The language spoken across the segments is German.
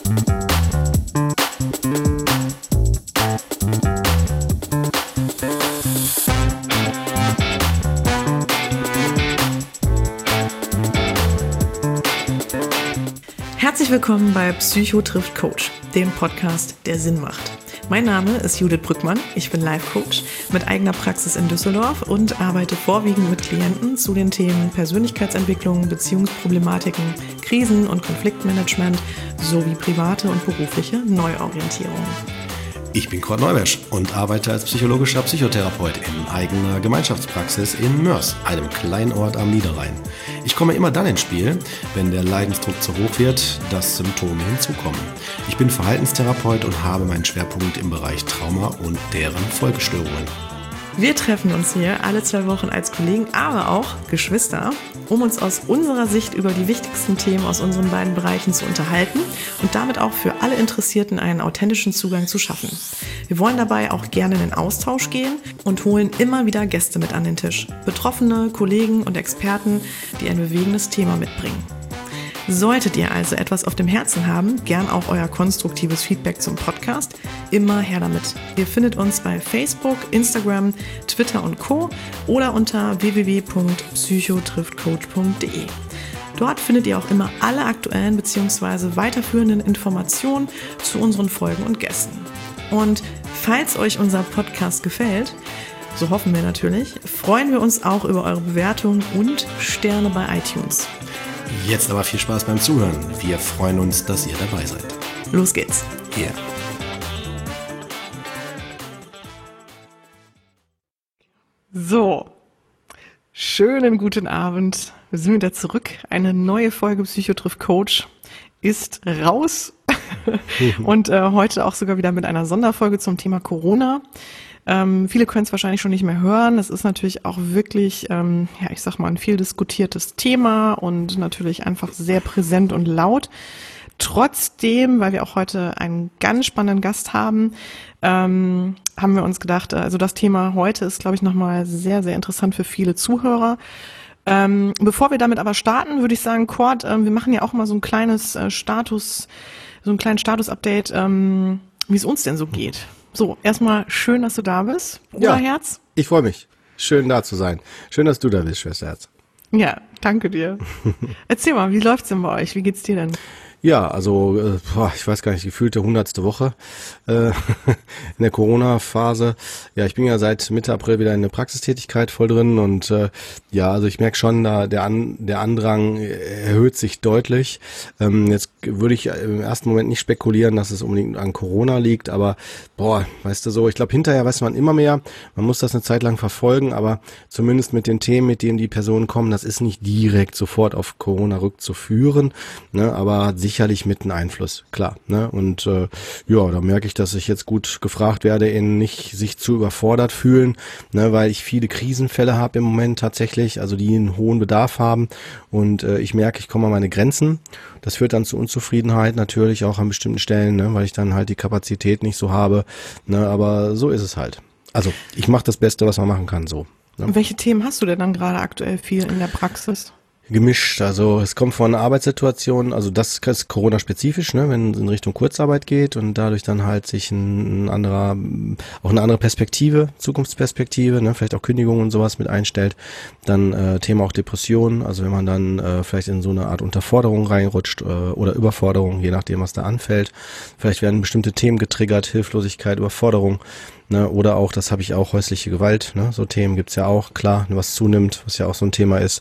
Herzlich willkommen bei Psycho trifft Coach, dem Podcast, der Sinn macht. Mein Name ist Judith Brückmann, ich bin Life-Coach mit eigener Praxis in Düsseldorf und arbeite vorwiegend mit Klienten zu den Themen Persönlichkeitsentwicklung, Beziehungsproblematiken, Krisen- und Konfliktmanagement sowie private und berufliche Neuorientierung. Ich bin Kurt Neubersch und arbeite als psychologischer Psychotherapeut in eigener Gemeinschaftspraxis in Moers, einem kleinen Ort am Niederrhein. Ich komme immer dann ins Spiel, wenn der Leidensdruck zu hoch wird, dass Symptome hinzukommen. Ich bin Verhaltenstherapeut und habe meinen Schwerpunkt im Bereich Trauma und deren Folgestörungen. Wir treffen uns hier alle 2 Wochen als Kollegen, aber auch Geschwister, um uns aus unserer Sicht über die wichtigsten Themen aus unseren beiden Bereichen zu unterhalten und damit auch für alle Interessierten einen authentischen Zugang zu schaffen. Wir wollen dabei auch gerne in den Austausch gehen und holen immer wieder Gäste mit an den Tisch. Betroffene, Kollegen und Experten, die ein bewegendes Thema mitbringen. Solltet ihr also etwas auf dem Herzen haben, gern auch euer konstruktives Feedback zum Podcast, immer her damit. Ihr findet uns bei Facebook, Instagram, Twitter und Co. oder unter www.psychotrifftcoach.de. Dort findet ihr auch immer alle aktuellen bzw. weiterführenden Informationen zu unseren Folgen und Gästen. Und falls euch unser Podcast gefällt, so hoffen wir natürlich, freuen wir uns auch über eure Bewertungen und Sterne bei iTunes. Jetzt aber viel Spaß beim Zuhören. Wir freuen uns, dass ihr dabei seid. Los geht's. Yeah. So, schönen guten Abend. Wir sind wieder zurück. Eine neue Folge Psycho trifft Coach ist raus. Und heute auch sogar wieder mit einer Sonderfolge zum Thema Corona. Viele können es wahrscheinlich schon nicht mehr hören. Es ist natürlich auch wirklich, ich sag mal, ein viel diskutiertes Thema und natürlich einfach sehr präsent und laut. Trotzdem, weil wir auch heute einen ganz spannenden Gast haben, haben wir uns gedacht, also das Thema heute ist, glaube ich, nochmal sehr, sehr interessant für viele Zuhörer. Bevor wir damit aber starten, würde ich sagen, Kurt, wir machen ja auch mal so ein kleines Status-Update, wie es uns denn so geht. So, erstmal schön, dass du da bist, Bruderherz. Ja, ich freue mich. Schön da zu sein. Schön, dass du da bist, Schwesterherz. Ja, danke dir. Erzähl mal, wie läuft's denn bei euch? Wie geht's dir denn? Ja, also ich weiß gar nicht, gefühlte 100. Woche in der Corona-Phase. Ja, ich bin ja seit Mitte April wieder in der Praxistätigkeit voll drin und also ich merke schon, der Andrang erhöht sich deutlich. Jetzt würde ich im ersten Moment nicht spekulieren, dass es unbedingt an Corona liegt, aber weißt du so, ich glaube, hinterher weiß man immer mehr. Man muss das eine Zeit lang verfolgen, aber zumindest mit den Themen, mit denen die Personen kommen, das ist nicht direkt sofort auf Corona rückzuführen, ne, aber hat sicherlich mit einem Einfluss, klar, ne? Und da merke ich, dass ich jetzt gut gefragt werde, in nicht sich zu überfordert fühlen, ne, weil ich viele Krisenfälle habe im Moment tatsächlich, also die einen hohen Bedarf haben und ich merke, ich komme an meine Grenzen. Das führt dann zu Unzufriedenheit natürlich auch an bestimmten Stellen, ne, weil ich dann halt die Kapazität nicht so habe, ne, aber so ist es halt. Also ich mache das Beste, was man machen kann, so. Ne? Und welche Themen hast du denn dann gerade aktuell viel in der Praxis? Gemischt, also es kommt von Arbeitssituationen, also das ist Corona-spezifisch, ne, wenn es in Richtung Kurzarbeit geht und dadurch dann halt sich auch eine andere Perspektive, Zukunftsperspektive, ne, vielleicht auch Kündigungen und sowas mit einstellt, dann Thema auch Depressionen, also wenn man dann vielleicht in so eine Art Unterforderung reinrutscht oder Überforderung, je nachdem was da anfällt, vielleicht werden bestimmte Themen getriggert, Hilflosigkeit, Überforderung, ne, oder auch, das habe ich auch, häusliche Gewalt, ne, so Themen gibt's ja auch, klar, was zunimmt, was ja auch so ein Thema ist,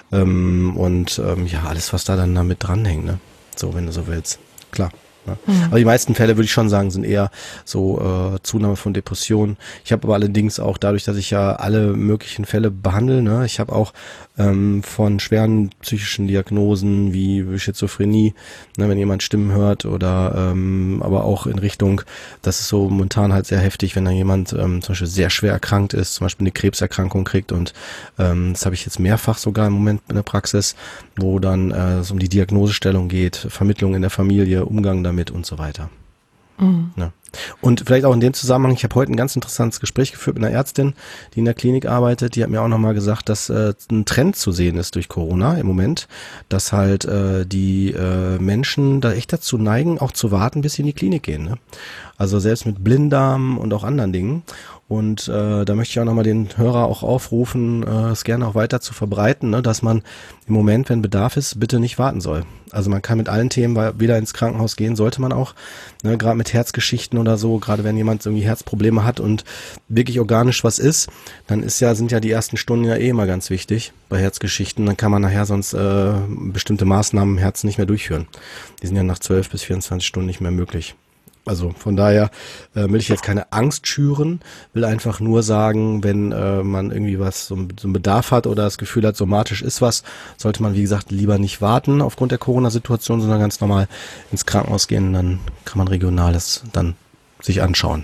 alles, was da dann damit dranhängt, ne, so, wenn du so willst, klar. Ne? Mhm. Aber die meisten Fälle, würde ich schon sagen, sind eher so Zunahme von Depressionen. Ich habe aber allerdings auch dadurch, dass ich ja alle möglichen Fälle behandle, ne, ich habe auch von schweren psychischen Diagnosen wie Schizophrenie, ne, wenn jemand Stimmen hört oder aber auch in Richtung, das ist so momentan halt sehr heftig, wenn da jemand zum Beispiel sehr schwer erkrankt ist, zum Beispiel eine Krebserkrankung kriegt und das habe ich jetzt mehrfach sogar im Moment in der Praxis, wo dann es um die Diagnosestellung geht, Vermittlung in der Familie, Umgang damit und so weiter. Mhm. Ja. Und vielleicht auch in dem Zusammenhang, ich habe heute ein ganz interessantes Gespräch geführt mit einer Ärztin, die in der Klinik arbeitet, die hat mir auch nochmal gesagt, dass ein Trend zu sehen ist durch Corona im Moment, dass halt die Menschen da echt dazu neigen, auch zu warten, bis sie in die Klinik gehen. Ne? Also selbst mit Blinddarm und auch anderen Dingen. Und da möchte ich auch nochmal den Hörer auch aufrufen, es gerne auch weiter zu verbreiten, ne, dass man im Moment, wenn Bedarf ist, bitte nicht warten soll. Also man kann mit allen Themen wieder ins Krankenhaus gehen, sollte man auch, ne, gerade mit Herzgeschichten oder so, gerade wenn jemand irgendwie Herzprobleme hat und wirklich organisch was ist, dann sind ja die ersten Stunden ja eh immer ganz wichtig bei Herzgeschichten. Dann kann man nachher sonst bestimmte Maßnahmen im Herzen nicht mehr durchführen. Die sind ja nach 12 bis 24 Stunden nicht mehr möglich. Also von daher will ich jetzt keine Angst schüren, will einfach nur sagen, wenn man irgendwie so einen Bedarf hat oder das Gefühl hat, somatisch ist was, sollte man, wie gesagt, lieber nicht warten aufgrund der Corona-Situation, sondern ganz normal ins Krankenhaus gehen. Dann kann man Regionales dann sich anschauen.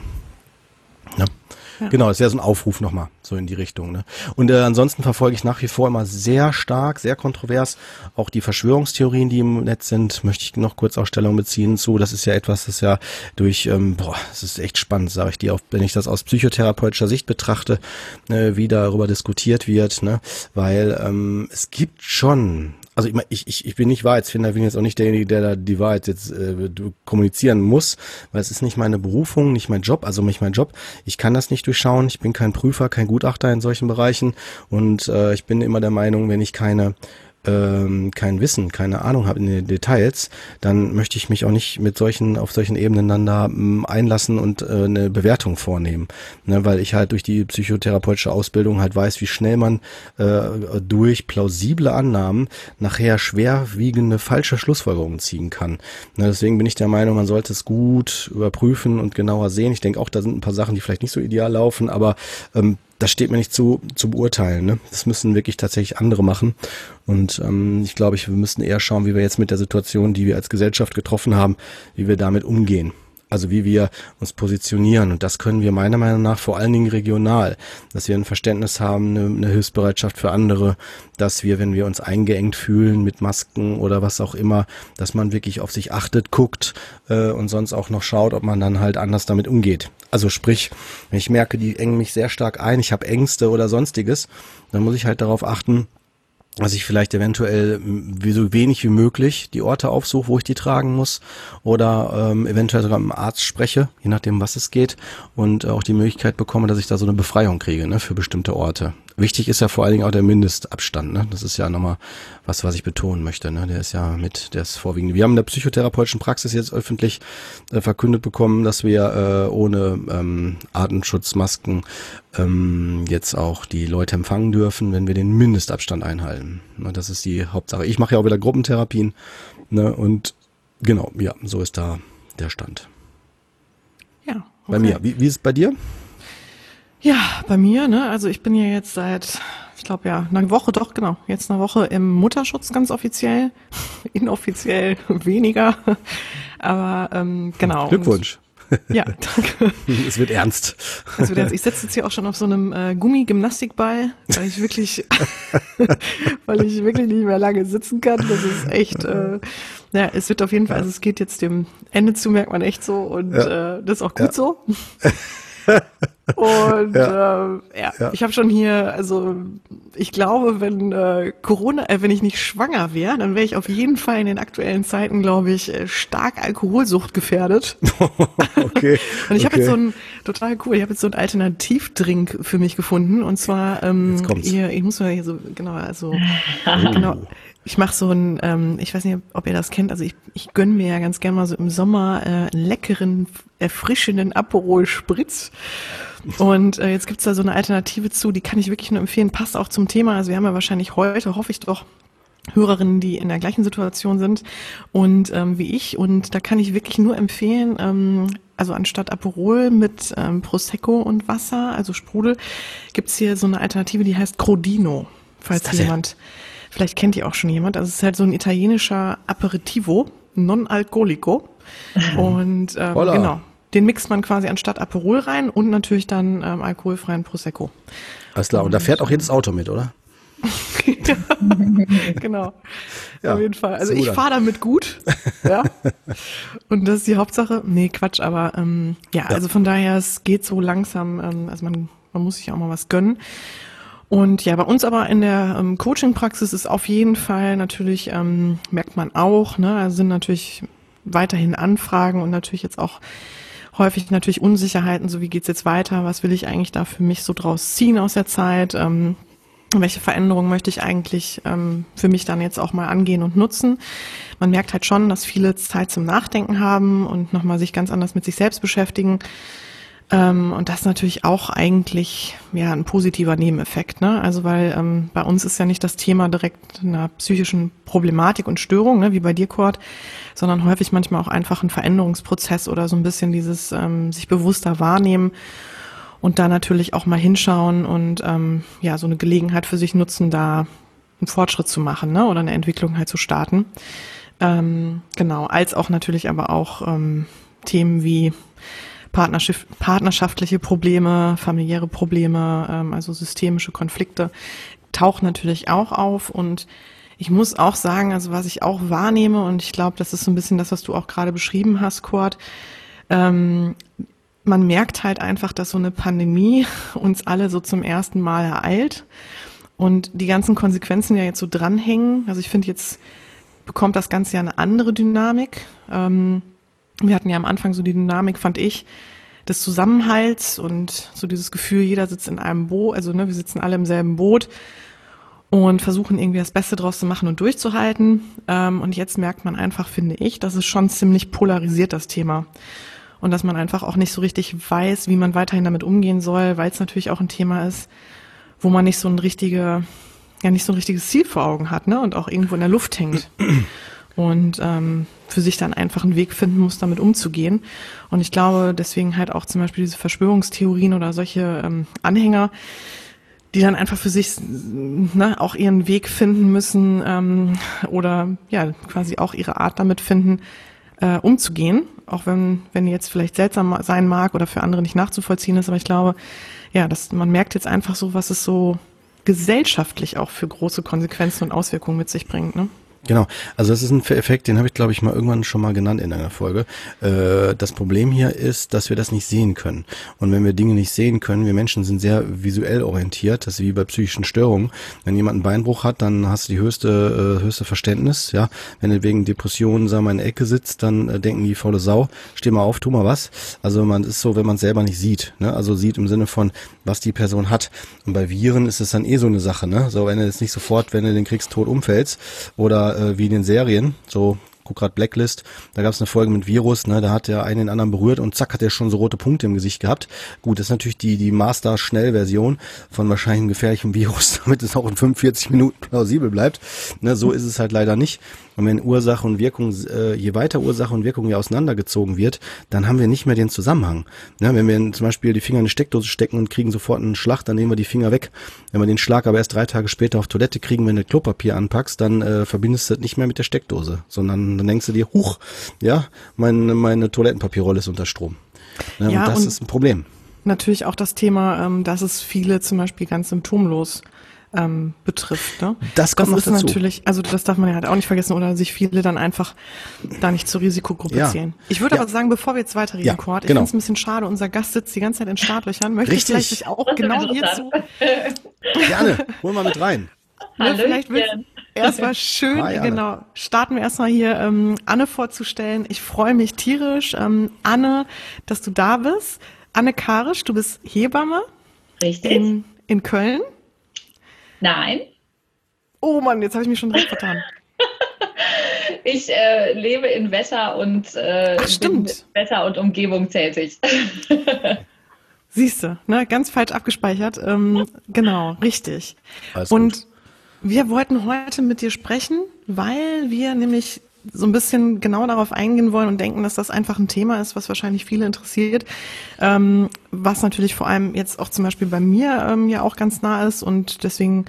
Ja. Ja. Genau, das ist ja so ein Aufruf nochmal, so in die Richtung. Ne? Und ansonsten verfolge ich nach wie vor immer sehr stark, sehr kontrovers auch die Verschwörungstheorien, die im Netz sind, möchte ich noch kurz auch Stellung beziehen zu. Das ist ja etwas, das ja durch, das ist echt spannend, sage ich dir, auch wenn ich das aus psychotherapeutischer Sicht betrachte, wie darüber diskutiert wird, ne? Weil es gibt schon... Also ich bin nicht Wahrheitsfinder, ich bin jetzt auch nicht derjenige, der da die Wahrheit jetzt kommunizieren muss, weil es ist nicht meine Berufung, nicht mein Job, also nicht mein Job. Ich kann das nicht durchschauen, ich bin kein Prüfer, kein Gutachter in solchen Bereichen und ich bin immer der Meinung, wenn ich kein Wissen, keine Ahnung habe in den Details, dann möchte ich mich auch nicht auf solchen Ebenen dann da einlassen und eine Bewertung vornehmen, ne, weil ich halt durch die psychotherapeutische Ausbildung halt weiß, wie schnell man durch plausible Annahmen nachher schwerwiegende falsche Schlussfolgerungen ziehen kann. Ne, deswegen bin ich der Meinung, man sollte es gut überprüfen und genauer sehen. Ich denke auch, da sind ein paar Sachen, die vielleicht nicht so ideal laufen, aber das steht mir nicht zu beurteilen. Ne? Das müssen wirklich tatsächlich andere machen. Und ich glaube, wir müssen eher schauen, wie wir jetzt mit der Situation, die wir als Gesellschaft getroffen haben, wie wir damit umgehen. Also wie wir uns positionieren. Und das können wir meiner Meinung nach vor allen Dingen regional. Dass wir ein Verständnis haben, eine Hilfsbereitschaft für andere. Dass wir, wenn wir uns eingeengt fühlen mit Masken oder was auch immer, dass man wirklich auf sich achtet, guckt und sonst auch noch schaut, ob man dann halt anders damit umgeht. Also sprich, wenn ich merke, die engen mich sehr stark ein, ich habe Ängste oder sonstiges, dann muss ich halt darauf achten, dass ich vielleicht eventuell so wenig wie möglich die Orte aufsuche, wo ich die tragen muss oder eventuell sogar mit dem Arzt spreche, je nachdem, was es geht und auch die Möglichkeit bekomme, dass ich da so eine Befreiung kriege, ne, für bestimmte Orte. Wichtig ist ja vor allen Dingen auch der Mindestabstand, ne? Das ist ja nochmal was ich betonen möchte, ne? Der ist vorwiegend. Wir haben in der psychotherapeutischen Praxis jetzt öffentlich verkündet bekommen, dass wir ohne Atemschutzmasken jetzt auch die Leute empfangen dürfen, wenn wir den Mindestabstand einhalten. Ne? Das ist die Hauptsache. Ich mache ja auch wieder Gruppentherapien, ne? Und genau, ja, so ist da der Stand. Ja. Okay. Bei mir. Wie ist es bei dir? Ja, bei mir, ne, also ich bin ja jetzt seit, ich glaube ja, eine Woche im Mutterschutz ganz offiziell, inoffiziell weniger, aber genau. Glückwunsch. Ja, danke. Es wird ernst. Ich sitze jetzt hier auch schon auf so einem Gummigymnastikball, weil ich wirklich nicht mehr lange sitzen kann. Das ist echt, ja, es wird auf jeden Fall, also es geht jetzt dem Ende zu, merkt man echt so und das ist auch gut so. Und ich habe schon hier, also ich glaube, wenn wenn ich nicht schwanger wäre, dann wäre ich auf jeden Fall in den aktuellen Zeiten, glaube ich, stark Alkoholsucht gefährdet. Okay. Und ich habe jetzt ich habe jetzt so einen Alternativdrink für mich gefunden und zwar ich muss mal hier so genau. Ich mache so ich weiß nicht, ob ihr das kennt, also ich gönne mir ja ganz gerne mal so im Sommer einen leckeren, erfrischenden Aperol Spritz. Und jetzt gibt's da so eine Alternative zu, die kann ich wirklich nur empfehlen, passt auch zum Thema. Also wir haben ja wahrscheinlich heute, hoffe ich doch, Hörerinnen, die in der gleichen Situation sind und wie ich. Und da kann ich wirklich nur empfehlen, also anstatt Aperol mit Prosecco und Wasser, also Sprudel, gibt's hier so eine Alternative, die heißt Crodino, falls jemand... Vielleicht kennt ihr auch schon jemand. Also es ist halt so ein italienischer Aperitivo, non-alcolico. Und genau, den mixt man quasi anstatt Aperol rein und natürlich dann alkoholfreien Prosecco. Alles klar, und da fährt auch jedes Auto mit, oder? Genau, Ja, auf jeden Fall. Also so ich dann. fahre damit gut, ja. Und das ist die Hauptsache. Nee, Quatsch, aber ja, also von daher, es geht so langsam, also man muss sich auch mal was gönnen. Und ja, bei uns aber in der Coaching-Praxis ist auf jeden Fall natürlich, merkt man auch, ne, also sind natürlich weiterhin Anfragen und natürlich jetzt auch häufig natürlich Unsicherheiten, so wie geht's jetzt weiter, was will ich eigentlich da für mich so draus ziehen aus der Zeit, welche Veränderungen möchte ich eigentlich für mich dann jetzt auch mal angehen und nutzen. Man merkt halt schon, dass viele Zeit zum Nachdenken haben und nochmal sich ganz anders mit sich selbst beschäftigen. Und das ist natürlich auch eigentlich ja ein positiver Nebeneffekt, ne? Also weil bei uns ist ja nicht das Thema direkt einer psychischen Problematik und Störung, ne, wie bei dir, Cord, sondern häufig manchmal auch einfach ein Veränderungsprozess oder so ein bisschen dieses sich bewusster wahrnehmen und da natürlich auch mal hinschauen und ja so eine Gelegenheit für sich nutzen, da einen Fortschritt zu machen, ne, oder eine Entwicklung halt zu starten. Genau, als auch natürlich aber auch Themen wie partnerschaftliche Probleme, familiäre Probleme, also systemische Konflikte tauchen natürlich auch auf. Und ich muss auch sagen, also was ich auch wahrnehme, und ich glaube, das ist so ein bisschen das, was du auch gerade beschrieben hast, Cord, man merkt halt einfach, dass so eine Pandemie uns alle so zum ersten Mal ereilt und die ganzen Konsequenzen ja jetzt so dranhängen. Also ich finde, jetzt bekommt das Ganze ja eine andere Dynamik. Wir hatten ja am Anfang so die Dynamik, fand ich, des Zusammenhalts und so dieses Gefühl, jeder sitzt in einem Boot, also ne, wir sitzen alle im selben Boot und versuchen irgendwie das Beste draus zu machen und durchzuhalten. Und jetzt merkt man einfach, finde ich, dass es schon ziemlich polarisiert, das Thema. Und dass man einfach auch nicht so richtig weiß, wie man weiterhin damit umgehen soll, weil es natürlich auch ein Thema ist, wo man nicht so ein richtiges Ziel vor Augen hat, ne, und auch irgendwo in der Luft hängt. Und für sich dann einfach einen Weg finden muss, damit umzugehen. Und ich glaube, deswegen halt auch zum Beispiel diese Verschwörungstheorien oder solche Anhänger, die dann einfach für sich auch ihren Weg finden müssen oder ja quasi auch ihre Art damit finden, umzugehen. Auch wenn die jetzt vielleicht seltsam sein mag oder für andere nicht nachzuvollziehen ist. Aber ich glaube, ja, man merkt jetzt einfach so, was es so gesellschaftlich auch für große Konsequenzen und Auswirkungen mit sich bringt, ne? Genau, also das ist ein Effekt, den habe ich, glaube ich, mal irgendwann schon mal genannt in einer Folge. Das Problem hier ist, dass wir das nicht sehen können. Und wenn wir Dinge nicht sehen können, wir Menschen sind sehr visuell orientiert, das ist wie bei psychischen Störungen. Wenn jemand einen Beinbruch hat, dann hast du die höchste Verständnis, ja. Wenn du wegen Depressionen, sagen wir, in der Ecke sitzt, dann denken die faule Sau, steh mal auf, tu mal was. Also man ist so, wenn man es selber nicht sieht, ne? Also sieht im Sinne von, was die Person hat. Und bei Viren ist es dann so eine Sache, ne? So, wenn du jetzt nicht sofort, wenn du den kriegst, tot umfällst oder wie in den Serien, so guck grad Blacklist, da gab es eine Folge mit Virus, ne, da hat der einen den anderen berührt und zack, hat er schon so rote Punkte im Gesicht gehabt. Gut, das ist natürlich die Master-Schnell-Version von wahrscheinlich einem gefährlichen Virus, damit es auch in 45 Minuten plausibel bleibt. Ne, so ist es halt leider nicht. Und wenn Ursache und Wirkung, je weiter Ursache und Wirkung ja auseinandergezogen wird, dann haben wir nicht mehr den Zusammenhang. Ne, wenn wir zum Beispiel die Finger in eine Steckdose stecken und kriegen sofort einen Schlag, dann nehmen wir die Finger weg. Wenn wir den Schlag aber erst 3 Tage später auf Toilette kriegen, wenn du Klopapier anpackst, dann verbindest du das nicht mehr mit der Steckdose, sondern dann denkst du dir, huch, ja, meine Toilettenpapierrolle ist unter Strom. Ne, Ja, und das und ist ein Problem. natürlich auch das Thema, dass es viele zum Beispiel ganz symptomlos betrifft. Ne? Das kommt noch ist dazu. natürlich, also das darf man ja halt auch nicht vergessen oder sich viele dann einfach da nicht zur Risikogruppe Ja. zählen. Ich würde Ja. aber sagen, bevor wir jetzt weiterreden, Ja, Cord, ich genau. finde es ein bisschen schade, unser Gast sitzt die ganze Zeit in Startlöchern, möchte Richtig. vielleicht sich auch Das ist genau interessant. hierzu, Gerne, hol mal mit rein. ne, vielleicht willst Hallöchen. erstmal schön, Hi, Anne. genau, starten wir erstmal hier Anne vorzustellen. Ich freue mich tierisch, Anne, dass du da bist. Anne Karisch, du bist Hebamme Richtig? in Köln. Nein. Oh Mann, jetzt habe ich mich schon direkt vertan. Ich lebe in Wetter und Ach, bin stimmt. mit Wetter und Umgebung tätig. Siehste, ne, ganz falsch abgespeichert. Genau, richtig. Alles Und gut. wir wollten heute mit dir sprechen, weil wir nämlich so ein bisschen genau darauf eingehen wollen und denken, dass das einfach ein Thema ist, was wahrscheinlich viele interessiert, was natürlich vor allem jetzt auch zum Beispiel bei mir ja auch ganz nah ist und deswegen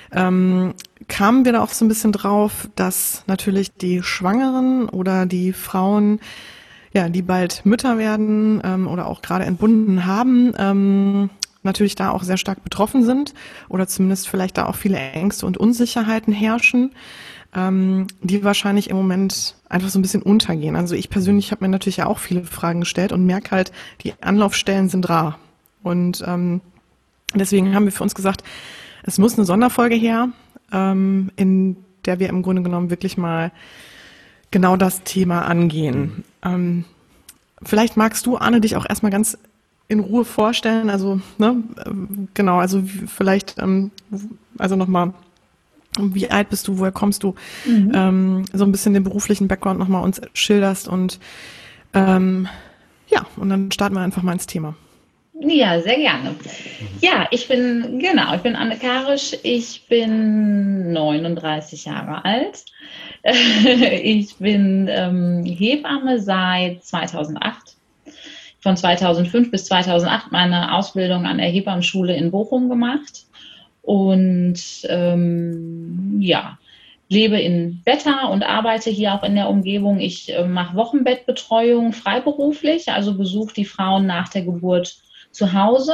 kamen wir da auch so ein bisschen drauf, dass natürlich die Schwangeren oder die Frauen, ja, die bald Mütter werden oder auch gerade entbunden haben, natürlich da auch sehr stark betroffen sind oder zumindest vielleicht da auch viele Ängste und Unsicherheiten herrschen, die wahrscheinlich im Moment einfach so ein bisschen untergehen. Also ich persönlich habe mir natürlich ja auch viele Fragen gestellt und merke halt, die Anlaufstellen sind rar. Und deswegen haben wir für uns gesagt, es muss eine Sonderfolge her, in der wir im Grunde genommen wirklich mal genau das Thema angehen. Vielleicht magst du, Arne, dich auch erstmal ganz in Ruhe vorstellen. Also, ne, genau, also vielleicht, also nochmal, wie alt bist du, woher kommst du, so ein bisschen den beruflichen Background nochmal uns schilderst und ja, und dann starten wir einfach mal ins Thema. Ja, sehr gerne. Ja, ich bin Anne Karisch, ich bin 39 Jahre alt. Ich bin Hebamme seit 2008. Von 2005 bis 2008 meine Ausbildung an der Hebammenschule in Bochum gemacht und lebe in Wetter und arbeite hier auch in der Umgebung. Ich mache Wochenbettbetreuung freiberuflich, also besuche die Frauen nach der Geburt zu Hause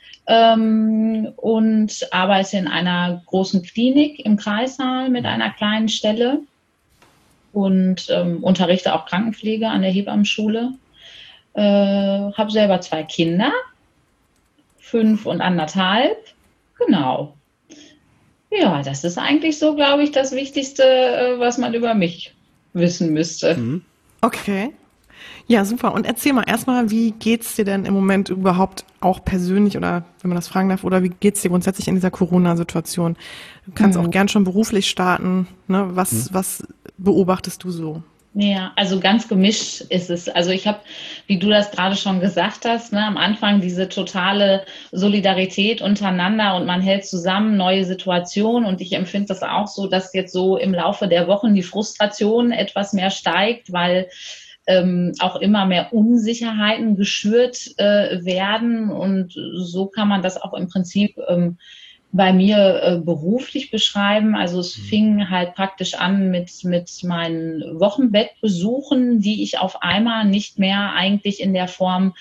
und arbeite in einer großen Klinik im Kreissaal mit einer kleinen Stelle und unterrichte auch Krankenpflege an der Hebammenschule. Habe selber 2 Kinder, 5 und 1,5. Genau. Ja, das ist eigentlich so, glaube ich, das Wichtigste, was man über mich wissen müsste. Okay. Ja, super. Und erzähl mal erstmal, wie geht's dir denn im Moment überhaupt auch persönlich oder, wenn man das fragen darf, oder wie geht's dir grundsätzlich in dieser Corona-Situation? Du kannst auch gern schon beruflich starten. Ne? Was beobachtest du so? Ja, also ganz gemischt ist es. Also ich habe, wie du das gerade schon gesagt hast, ne, am Anfang diese totale Solidarität untereinander und man hält zusammen, neue Situationen. Und ich empfinde das auch so, dass jetzt so im Laufe der Wochen die Frustration etwas mehr steigt, weil auch immer mehr Unsicherheiten geschürt werden. Und so kann man das auch im Prinzip bei mir beruflich beschreiben. Also es fing halt praktisch an mit meinen Wochenbettbesuchen, die ich auf einmal nicht mehr eigentlich in der Form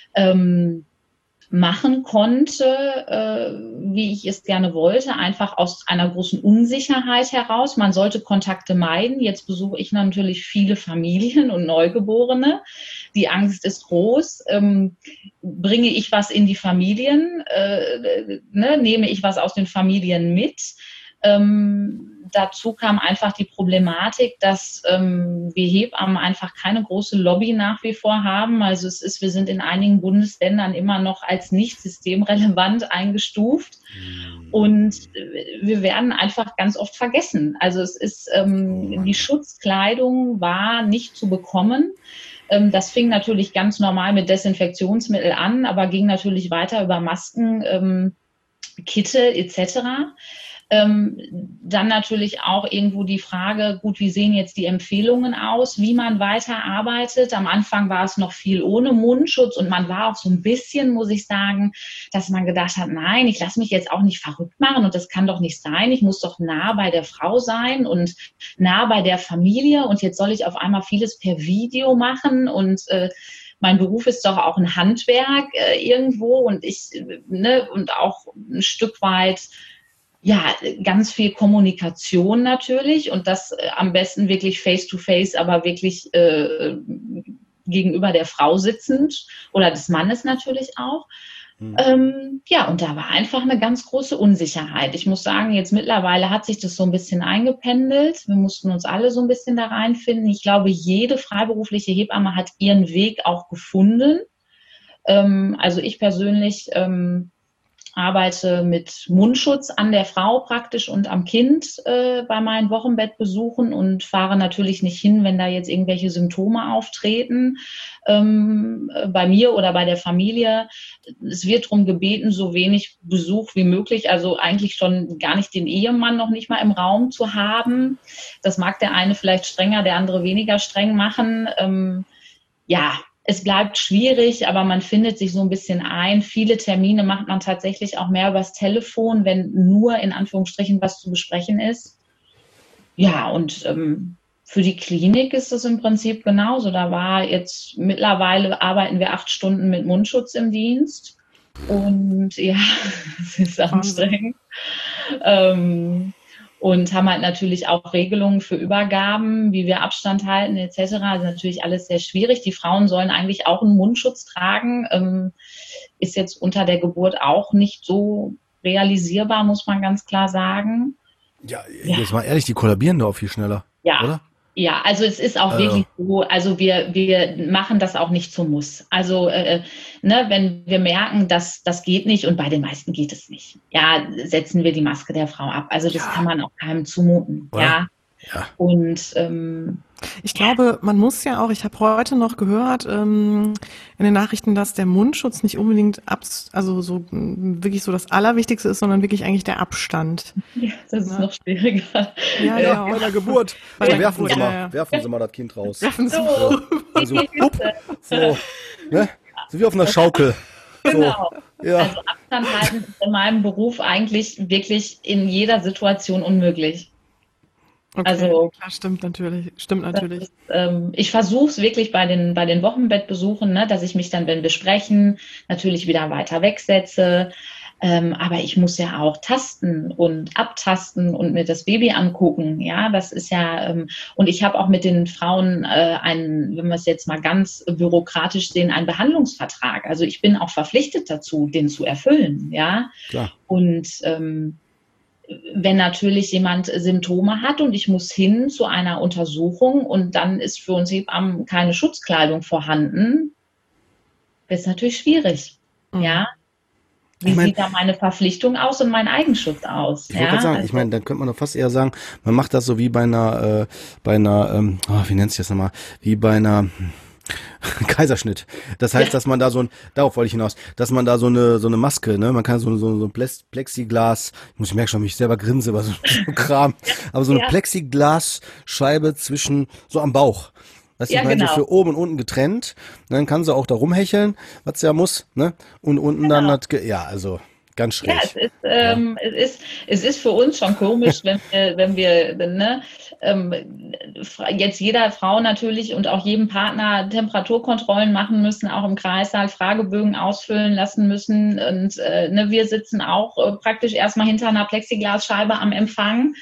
machen konnte, wie ich es gerne wollte, einfach aus einer großen Unsicherheit heraus. Man sollte Kontakte meiden. Jetzt besuche ich natürlich viele Familien und Neugeborene. Die Angst ist groß. Bringe ich was in die Familien? Nehme ich was aus den Familien mit? Dazu kam einfach die Problematik, dass wir Hebammen einfach keine große Lobby nach wie vor haben. Also wir sind in einigen Bundesländern immer noch als nicht systemrelevant eingestuft. Und wir werden einfach ganz oft vergessen. Also die Schutzkleidung war nicht zu bekommen. Das fing natürlich ganz normal mit Desinfektionsmittel an, aber ging natürlich weiter über Masken, Kittel etc. Dann natürlich auch irgendwo die Frage, gut, wie sehen jetzt die Empfehlungen aus, wie man weiterarbeitet? Am Anfang war es noch viel ohne Mundschutz und man war auch so ein bisschen, muss ich sagen, dass man gedacht hat, nein, ich lasse mich jetzt auch nicht verrückt machen und das kann doch nicht sein. Ich muss doch nah bei der Frau sein und nah bei der Familie und jetzt soll ich auf einmal vieles per Video machen und mein Beruf ist doch auch ein Handwerk irgendwo und und auch ein Stück weit ganz viel Kommunikation natürlich und das am besten wirklich face-to-face, aber wirklich gegenüber der Frau sitzend oder des Mannes natürlich auch. Und da war einfach eine ganz große Unsicherheit. Ich muss sagen, jetzt mittlerweile hat sich das so ein bisschen eingependelt. Wir mussten uns alle so ein bisschen da reinfinden. Ich glaube, jede freiberufliche Hebamme hat ihren Weg auch gefunden. Also ich persönlich arbeite mit Mundschutz an der Frau praktisch und am Kind bei meinen Wochenbettbesuchen und fahre natürlich nicht hin, wenn da jetzt irgendwelche Symptome auftreten bei mir oder bei der Familie. Es wird darum gebeten, so wenig Besuch wie möglich, also eigentlich schon gar nicht den Ehemann noch nicht mal im Raum zu haben. Das mag der eine vielleicht strenger, der andere weniger streng machen. Es bleibt schwierig, aber man findet sich so ein bisschen ein. Viele Termine macht man tatsächlich auch mehr übers Telefon, wenn nur in Anführungsstrichen was zu besprechen ist. Ja, und für die Klinik ist es im Prinzip genauso. Mittlerweile arbeiten wir 8 Stunden mit Mundschutz im Dienst. Und ja, es ist anstrengend. Und haben halt natürlich auch Regelungen für Übergaben, wie wir Abstand halten etc. Also natürlich alles sehr schwierig. Die Frauen sollen eigentlich auch einen Mundschutz tragen. Ist jetzt unter der Geburt auch nicht so realisierbar, muss man ganz klar sagen. Ja, jetzt mal ehrlich, die kollabieren da auch viel schneller, oder? Ja, also es ist auch wirklich so, also wir machen das auch nicht zum Muss. Also wenn wir merken, dass das geht nicht und bei den meisten geht es nicht, ja, setzen wir die Maske der Frau ab. Also das kann man auch keinem zumuten, ja. Und ich glaube, man muss ja auch, ich habe heute noch gehört in den Nachrichten, dass der Mundschutz nicht unbedingt wirklich so das Allerwichtigste ist, sondern wirklich eigentlich der Abstand. Ja, das ist noch schwieriger. Ja, bei der Geburt. Werfen Sie mal das Kind raus. Werfen Sie so, ne? So wie auf einer Schaukel. Genau. So, ja. Also Abstand halten ist in meinem Beruf eigentlich wirklich in jeder Situation unmöglich. Okay, also klar, stimmt natürlich. Ist, ich versuche es wirklich bei den Wochenbettbesuchen, ne, dass ich mich dann, wenn wir sprechen, natürlich wieder weiter wegsetze. Aber ich muss ja auch tasten und abtasten und mir das Baby angucken. Ja, das ist ja, und ich habe auch mit den Frauen wenn wir es jetzt mal ganz bürokratisch sehen, einen Behandlungsvertrag. Also ich bin auch verpflichtet dazu, den zu erfüllen. Ja, klar. Und wenn natürlich jemand Symptome hat und ich muss hin zu einer Untersuchung und dann ist für uns Hebammen keine Schutzkleidung vorhanden, wird es natürlich schwierig. Ja. Wie sieht da meine Verpflichtung aus und mein Eigenschutz aus? Ich wollte gerade sagen, ich meine, dann könnte man doch fast eher sagen, man macht das so wie bei einer, wie nennt sich das nochmal, wie bei einer Kaiserschnitt. Das heißt, dass man da darauf wollte ich hinaus, dass man da so eine Maske, ne, man kann so ein Plexiglas, ich merke schon, wie ich selber grinse, aber so Kram, aber so eine Plexiglasscheibe so am Bauch. Das ist genau. So für oben und unten getrennt. Dann kann sie auch da rumhecheln, was sie ja muss, ne? Und unten dann also ganz schräg. Ja, es ist für uns schon komisch, wenn wir jetzt jeder Frau natürlich und auch jedem Partner Temperaturkontrollen machen müssen, auch im Kreissaal Fragebögen ausfüllen lassen müssen. Und wir sitzen auch praktisch erstmal hinter einer Plexiglasscheibe am Empfang.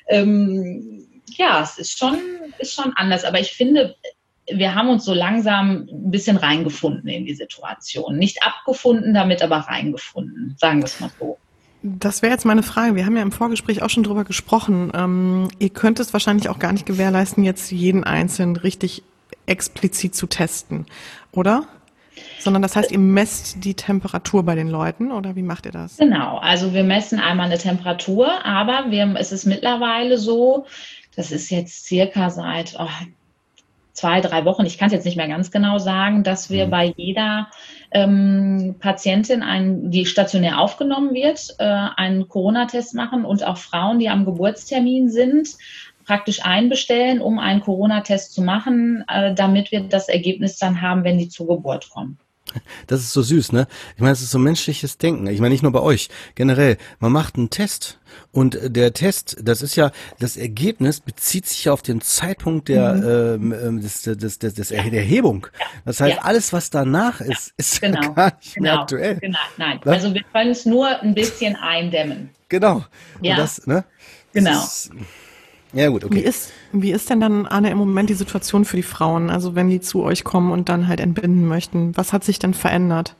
Ja, es ist schon anders, aber ich finde, wir haben uns so langsam ein bisschen reingefunden in die Situation. Nicht abgefunden damit, aber reingefunden, sagen wir es mal so. Das wäre jetzt meine Frage. Wir haben ja im Vorgespräch auch schon drüber gesprochen. Ihr könnt es wahrscheinlich auch gar nicht gewährleisten, jetzt jeden Einzelnen richtig explizit zu testen, oder? Sondern das heißt, ihr messt die Temperatur bei den Leuten oder wie macht ihr das? Genau, also wir messen einmal eine Temperatur, aber es ist mittlerweile so, das ist jetzt circa seit 2-3 Wochen, ich kann es jetzt nicht mehr ganz genau sagen, dass wir bei jeder Patientin, die stationär aufgenommen wird, einen Corona-Test machen und auch Frauen, die am Geburtstermin sind, praktisch einbestellen, um einen Corona-Test zu machen, damit wir das Ergebnis dann haben, wenn die zur Geburt kommen. Das ist so süß, ne? Ich meine, es ist so menschliches Denken. Ich meine, nicht nur bei euch. Generell, man macht einen Test und der Test, das Ergebnis bezieht sich auf den Zeitpunkt der Erhebung. Das heißt, alles, was danach ist gar nicht mehr aktuell. Genau, nein. Was? Also wir können es nur ein bisschen eindämmen. Genau. Ja. Und das, ne? Genau. Ja, gut, okay. Wie ist denn dann, Anne, im Moment die Situation für die Frauen? Also wenn die zu euch kommen und dann halt entbinden möchten, was hat sich denn verändert?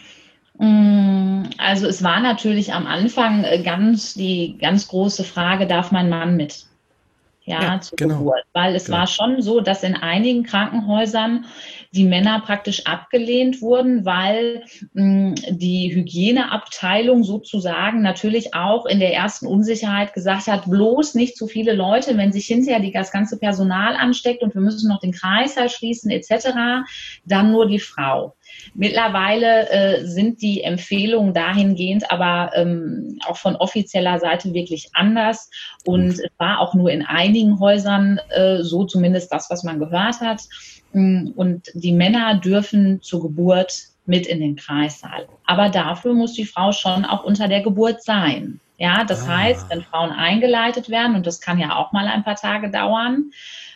Also es war natürlich am Anfang die ganz große Frage, darf mein Mann mit? Ja, zur Geburt. Weil es war schon so, dass in einigen Krankenhäusern die Männer praktisch abgelehnt wurden, weil die Hygieneabteilung sozusagen natürlich auch in der ersten Unsicherheit gesagt hat, bloß nicht zu viele Leute, wenn sich hinterher das ganze Personal ansteckt und wir müssen noch den Kreißsaal schließen etc., dann nur die Frau. Mittlerweile sind die Empfehlungen dahingehend aber auch von offizieller Seite wirklich anders und es war auch nur in einigen Häusern so, zumindest das, was man gehört hat. Und die Männer dürfen zur Geburt mit in den Kreissaal. Aber dafür muss die Frau schon auch unter der Geburt sein. Ja, das heißt, wenn Frauen eingeleitet werden, und das kann ja auch mal ein paar Tage dauern,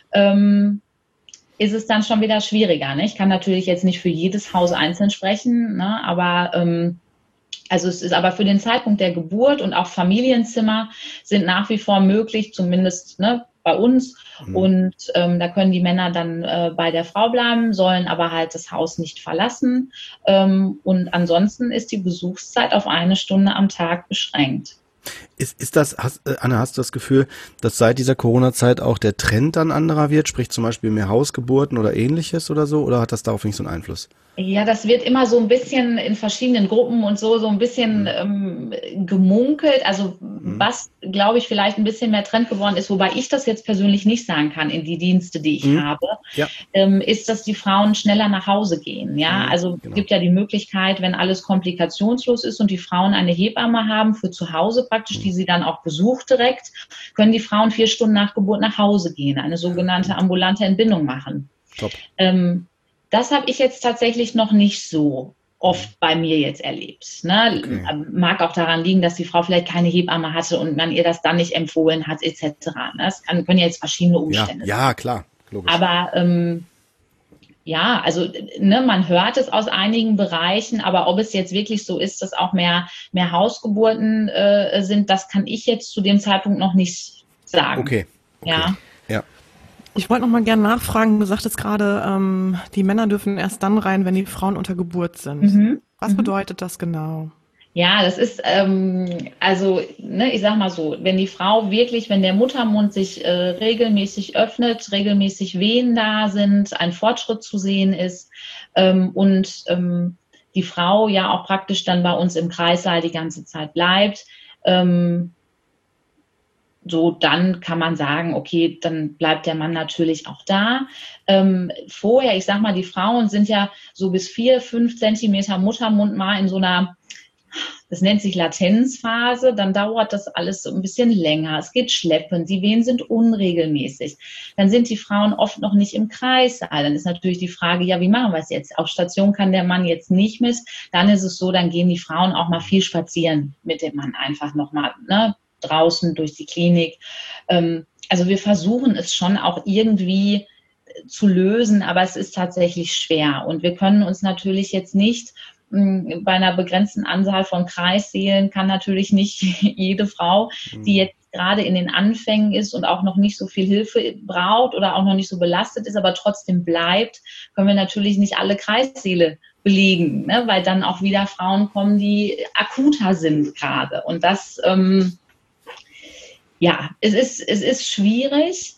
ist es dann schon wieder schwieriger. Ne? Ich kann natürlich jetzt nicht für jedes Haus einzeln sprechen, ne? Aber Also es ist aber für den Zeitpunkt der Geburt und auch Familienzimmer sind nach wie vor möglich, zumindest ne, bei uns. Und da können die Männer dann bei der Frau bleiben, sollen aber halt das Haus nicht verlassen. Und ansonsten ist die Besuchszeit auf 1 Stunde am Tag beschränkt. Ist das, Anne, hast du das Gefühl, dass seit dieser Corona-Zeit auch der Trend dann anderer wird, sprich zum Beispiel mehr Hausgeburten oder ähnliches oder so, oder hat das darauf nicht so einen Einfluss? Ja, das wird immer so ein bisschen in verschiedenen Gruppen und so ein bisschen gemunkelt. Also was, glaube ich, vielleicht ein bisschen mehr Trend geworden ist, wobei ich das jetzt persönlich nicht sagen kann in die Dienste, die ich habe, ist, dass die Frauen schneller nach Hause gehen. Ja, also es gibt ja die Möglichkeit, wenn alles komplikationslos ist und die Frauen eine Hebamme haben für zu Hause praktisch, die sie dann auch besucht direkt, können die Frauen 4 Stunden nach Geburt nach Hause gehen, eine sogenannte ambulante Entbindung machen. Top. Das habe ich jetzt tatsächlich noch nicht so oft bei mir jetzt erlebt. Ne? Okay. Mag auch daran liegen, dass die Frau vielleicht keine Hebamme hatte und man ihr das dann nicht empfohlen hat, etc. Ne? Das können ja jetzt verschiedene Umstände sein. Ja, klar. Logisch. Aber ja, also ne, man hört es aus einigen Bereichen, aber ob es jetzt wirklich so ist, dass auch mehr Hausgeburten sind, das kann ich jetzt zu dem Zeitpunkt noch nicht sagen. Okay. Ja. Ich wollte noch mal gerne nachfragen, du sagtest gerade, die Männer dürfen erst dann rein, wenn die Frauen unter Geburt sind. Was bedeutet das genau? Ja, das ist, also, ne, ich sag mal so, wenn die Frau wirklich, wenn der Muttermund sich regelmäßig öffnet, regelmäßig Wehen da sind, ein Fortschritt zu sehen ist und die Frau ja auch praktisch dann bei uns im Kreissaal die ganze Zeit bleibt, so, dann kann man sagen, okay, dann bleibt der Mann natürlich auch da. Vorher, ich sag mal, die Frauen sind ja so bis 4-5 Zentimeter Muttermund mal in so einer, das nennt sich Latenzphase, dann dauert das alles so ein bisschen länger, es geht schleppend, die Wehen sind unregelmäßig. Dann sind die Frauen oft noch nicht im Kreissaal. Dann ist natürlich die Frage, ja, wie machen wir es jetzt? Auf Station kann der Mann jetzt nicht mit. Dann ist es so, dann gehen die Frauen auch mal viel spazieren mit dem Mann einfach nochmal, ne? Draußen durch die Klinik. Also wir versuchen es schon auch irgendwie zu lösen, aber es ist tatsächlich schwer. Und wir können uns natürlich jetzt nicht, bei einer begrenzten Anzahl von Kreissälen kann natürlich nicht jede Frau, die jetzt gerade in den Anfängen ist und auch noch nicht so viel Hilfe braucht oder auch noch nicht so belastet ist, aber trotzdem bleibt, können wir natürlich nicht alle Kreissäle belegen, ne? Weil dann auch wieder Frauen kommen, die akuter sind gerade. Und das ja, es ist schwierig,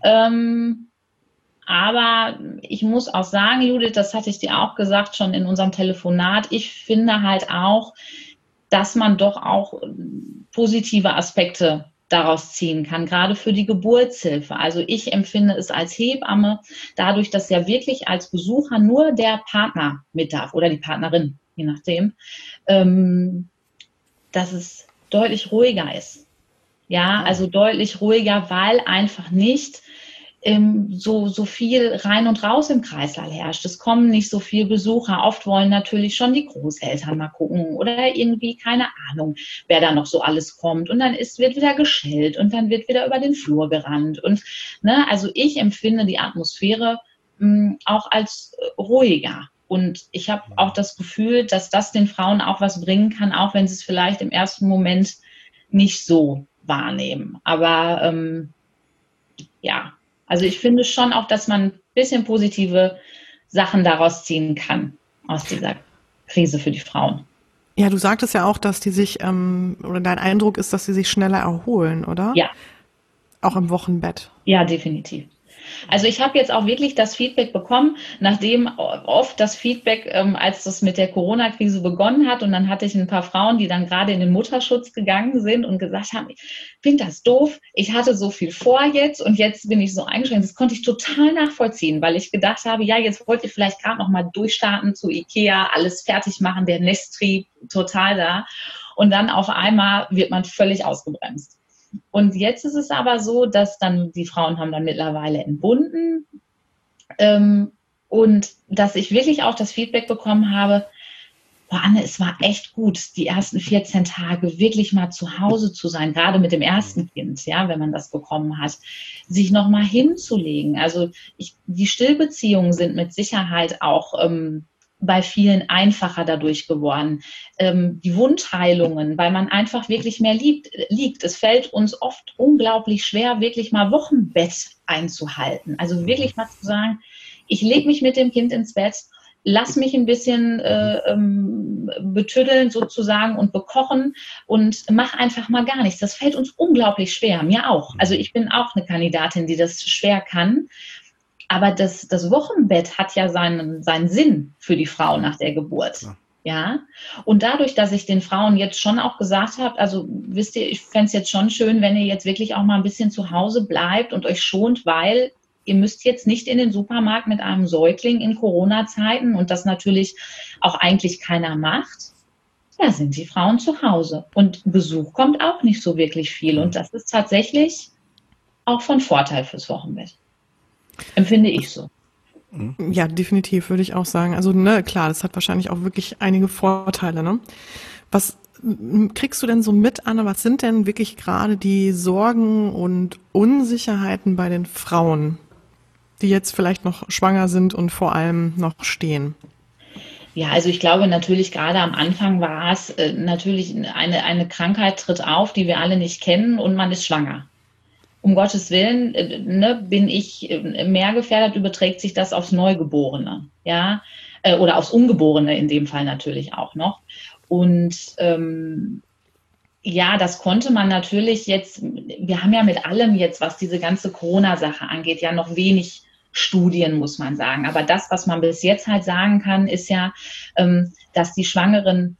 aber ich muss auch sagen, Judith, das hatte ich dir auch gesagt schon in unserem Telefonat, ich finde halt auch, dass man doch auch positive Aspekte daraus ziehen kann, gerade für die Geburtshilfe. Also ich empfinde es als Hebamme, dadurch, dass ja wirklich als Besucher nur der Partner mit darf oder die Partnerin, je nachdem, dass es deutlich ruhiger ist. Ja, also deutlich ruhiger, weil einfach nicht so viel rein und raus im Kreißsaal herrscht. Es kommen nicht so viele Besucher. Oft wollen natürlich schon die Großeltern mal gucken oder irgendwie, keine Ahnung, wer da noch so alles kommt. Und dann wird wieder geschellt und dann wird wieder über den Flur gerannt. Und ne, also ich empfinde die Atmosphäre auch als ruhiger. Und ich habe auch das Gefühl, dass das den Frauen auch was bringen kann, auch wenn sie es vielleicht im ersten Moment nicht so wahrnehmen. Aber ja, also ich finde schon auch, dass man ein bisschen positive Sachen daraus ziehen kann, aus dieser Krise für die Frauen. Ja, du sagtest ja auch, dass die sich, oder dein Eindruck ist, dass sie sich schneller erholen, oder? Ja. Auch im Wochenbett. Ja, definitiv. Also ich habe jetzt auch wirklich das Feedback bekommen, nachdem oft das Feedback, als das mit der Corona-Krise begonnen hat, und dann hatte ich ein paar Frauen, die dann gerade in den Mutterschutz gegangen sind und gesagt haben, ich finde das doof, ich hatte so viel vor jetzt und jetzt bin ich so eingeschränkt. Das konnte ich total nachvollziehen, weil ich gedacht habe, ja, jetzt wollt ihr vielleicht gerade noch mal durchstarten zu Ikea, alles fertig machen, der Nesttrieb total da, und dann auf einmal wird man völlig ausgebremst. Und jetzt ist es aber so, dass dann die Frauen haben dann mittlerweile entbunden und dass ich wirklich auch das Feedback bekommen habe, boah, Anne, es war echt gut, die ersten 14 Tage wirklich mal zu Hause zu sein, gerade mit dem ersten Kind, ja, wenn man das bekommen hat, sich nochmal hinzulegen. Also die Stillbeziehungen sind mit Sicherheit auch bei vielen einfacher dadurch geworden. Die Wundheilungen, weil man einfach wirklich mehr liegt. Es fällt uns oft unglaublich schwer, wirklich mal Wochenbett einzuhalten. Also wirklich mal zu sagen, ich lege mich mit dem Kind ins Bett, lass mich ein bisschen betüddeln sozusagen und bekochen und mach einfach mal gar nichts. Das fällt uns unglaublich schwer, mir auch. Also ich bin auch eine Kandidatin, die das schwer kann. Aber das Wochenbett hat ja seinen Sinn für die Frau nach der Geburt. Ja. Und dadurch, dass ich den Frauen jetzt schon auch gesagt habe, also wisst ihr, ich fände es jetzt schon schön, wenn ihr jetzt wirklich auch mal ein bisschen zu Hause bleibt und euch schont, weil ihr müsst jetzt nicht in den Supermarkt mit einem Säugling in Corona-Zeiten und das natürlich auch eigentlich keiner macht. Da sind die Frauen zu Hause. Und Besuch kommt auch nicht so wirklich viel. Und das ist tatsächlich auch von Vorteil fürs Wochenbett. Empfinde ich so. Ja, definitiv, würde ich auch sagen. Also, klar, das hat wahrscheinlich auch wirklich einige Vorteile, ne? Was kriegst du denn so mit, Anne? Was sind denn wirklich gerade die Sorgen und Unsicherheiten bei den Frauen, die jetzt vielleicht noch schwanger sind und vor allem noch stehen? Ja, also ich glaube natürlich gerade am Anfang war es natürlich eine Krankheit tritt auf, die wir alle nicht kennen und man ist schwanger. Um Gottes Willen, bin ich mehr gefährdet, überträgt sich das aufs Neugeborene, ja, oder aufs Ungeborene in dem Fall natürlich auch noch. Und ja, das konnte man natürlich jetzt, wir haben ja mit allem jetzt, was diese ganze Corona-Sache angeht, ja noch wenig Studien, muss man sagen. Aber das, was man bis jetzt halt sagen kann, ist ja, dass die Schwangeren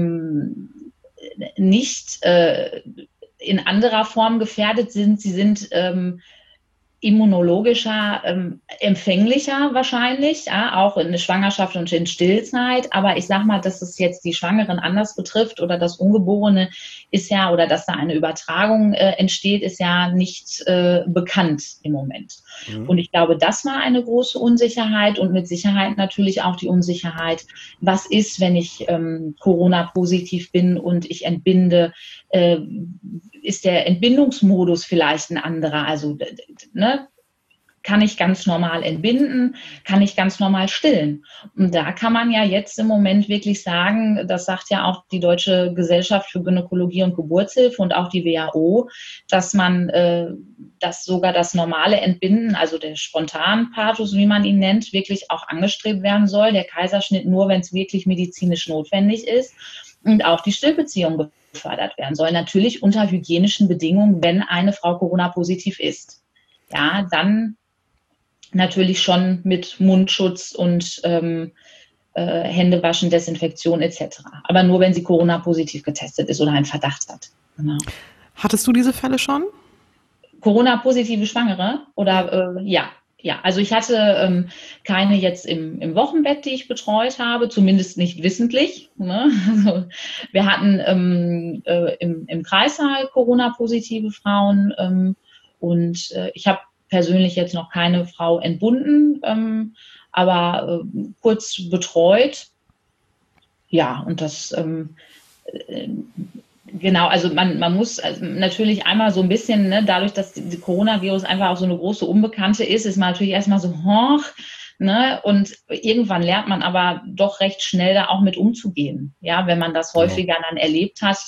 nicht in anderer Form gefährdet sind. Sie sind immunologischer empfänglicher wahrscheinlich, ja, auch in der Schwangerschaft und in Stillzeit. Aber ich sag mal, dass es jetzt die Schwangeren anders betrifft oder das Ungeborene ist ja, oder dass da eine Übertragung entsteht, ist ja nicht bekannt im Moment. Mhm. Und ich glaube, das war eine große Unsicherheit und mit Sicherheit natürlich auch die Unsicherheit, was ist, wenn ich Corona-positiv bin und ich entbinde, ist der Entbindungsmodus vielleicht ein anderer? Also, kann ich ganz normal entbinden? Kann ich ganz normal stillen? Und da kann man ja jetzt im Moment wirklich sagen, das sagt ja auch die Deutsche Gesellschaft für Gynäkologie und Geburtshilfe und auch die WHO, dass man dass sogar das normale Entbinden, also der Spontanpartus, wie man ihn nennt, wirklich auch angestrebt werden soll. Der Kaiserschnitt nur, wenn es wirklich medizinisch notwendig ist. Und auch die Stillbeziehung gefördert werden soll. Natürlich unter hygienischen Bedingungen, wenn eine Frau Corona-positiv ist. Ja, dann natürlich schon mit Mundschutz und Händewaschen, Desinfektion etc. Aber nur, wenn sie Corona-positiv getestet ist oder einen Verdacht hat. Genau. Hattest du diese Fälle schon? Corona-positive Schwangere? Oder ja. Ja, also ich hatte keine jetzt im Wochenbett, die ich betreut habe, zumindest nicht wissentlich. Ne? Also wir hatten im Kreissaal Corona-positive Frauen und ich habe persönlich jetzt noch keine Frau entbunden, aber kurz betreut. Ja, und das genau, also man muss natürlich einmal so ein bisschen, dadurch, dass die Coronavirus einfach auch so eine große Unbekannte ist man natürlich erstmal so, und irgendwann lernt man aber doch recht schnell da auch mit umzugehen. Ja, wenn man das häufiger dann erlebt hat,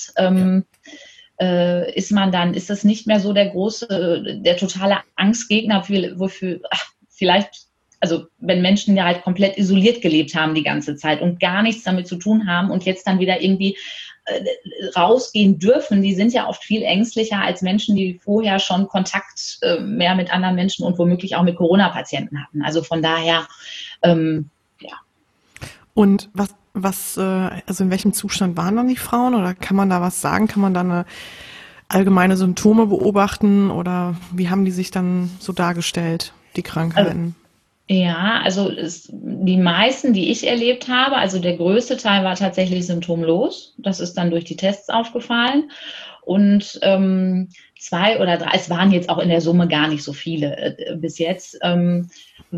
ist das nicht mehr so der totale Angstgegner, vielleicht, also wenn Menschen ja halt komplett isoliert gelebt haben die ganze Zeit und gar nichts damit zu tun haben und jetzt dann wieder irgendwie rausgehen dürfen, die sind ja oft viel ängstlicher als Menschen, die vorher schon Kontakt mehr mit anderen Menschen und womöglich auch mit Corona-Patienten hatten. Also von daher, ja. Und also in welchem Zustand waren dann die Frauen oder kann man da was sagen? Kann man da eine allgemeine Symptome beobachten oder wie haben die sich dann so dargestellt, die Krankheiten? Also die meisten, die ich erlebt habe, also der größte Teil war tatsächlich symptomlos. Das ist dann durch die Tests aufgefallen. Und 2 oder 3, es waren jetzt auch in der Summe gar nicht so viele bis jetzt, hatten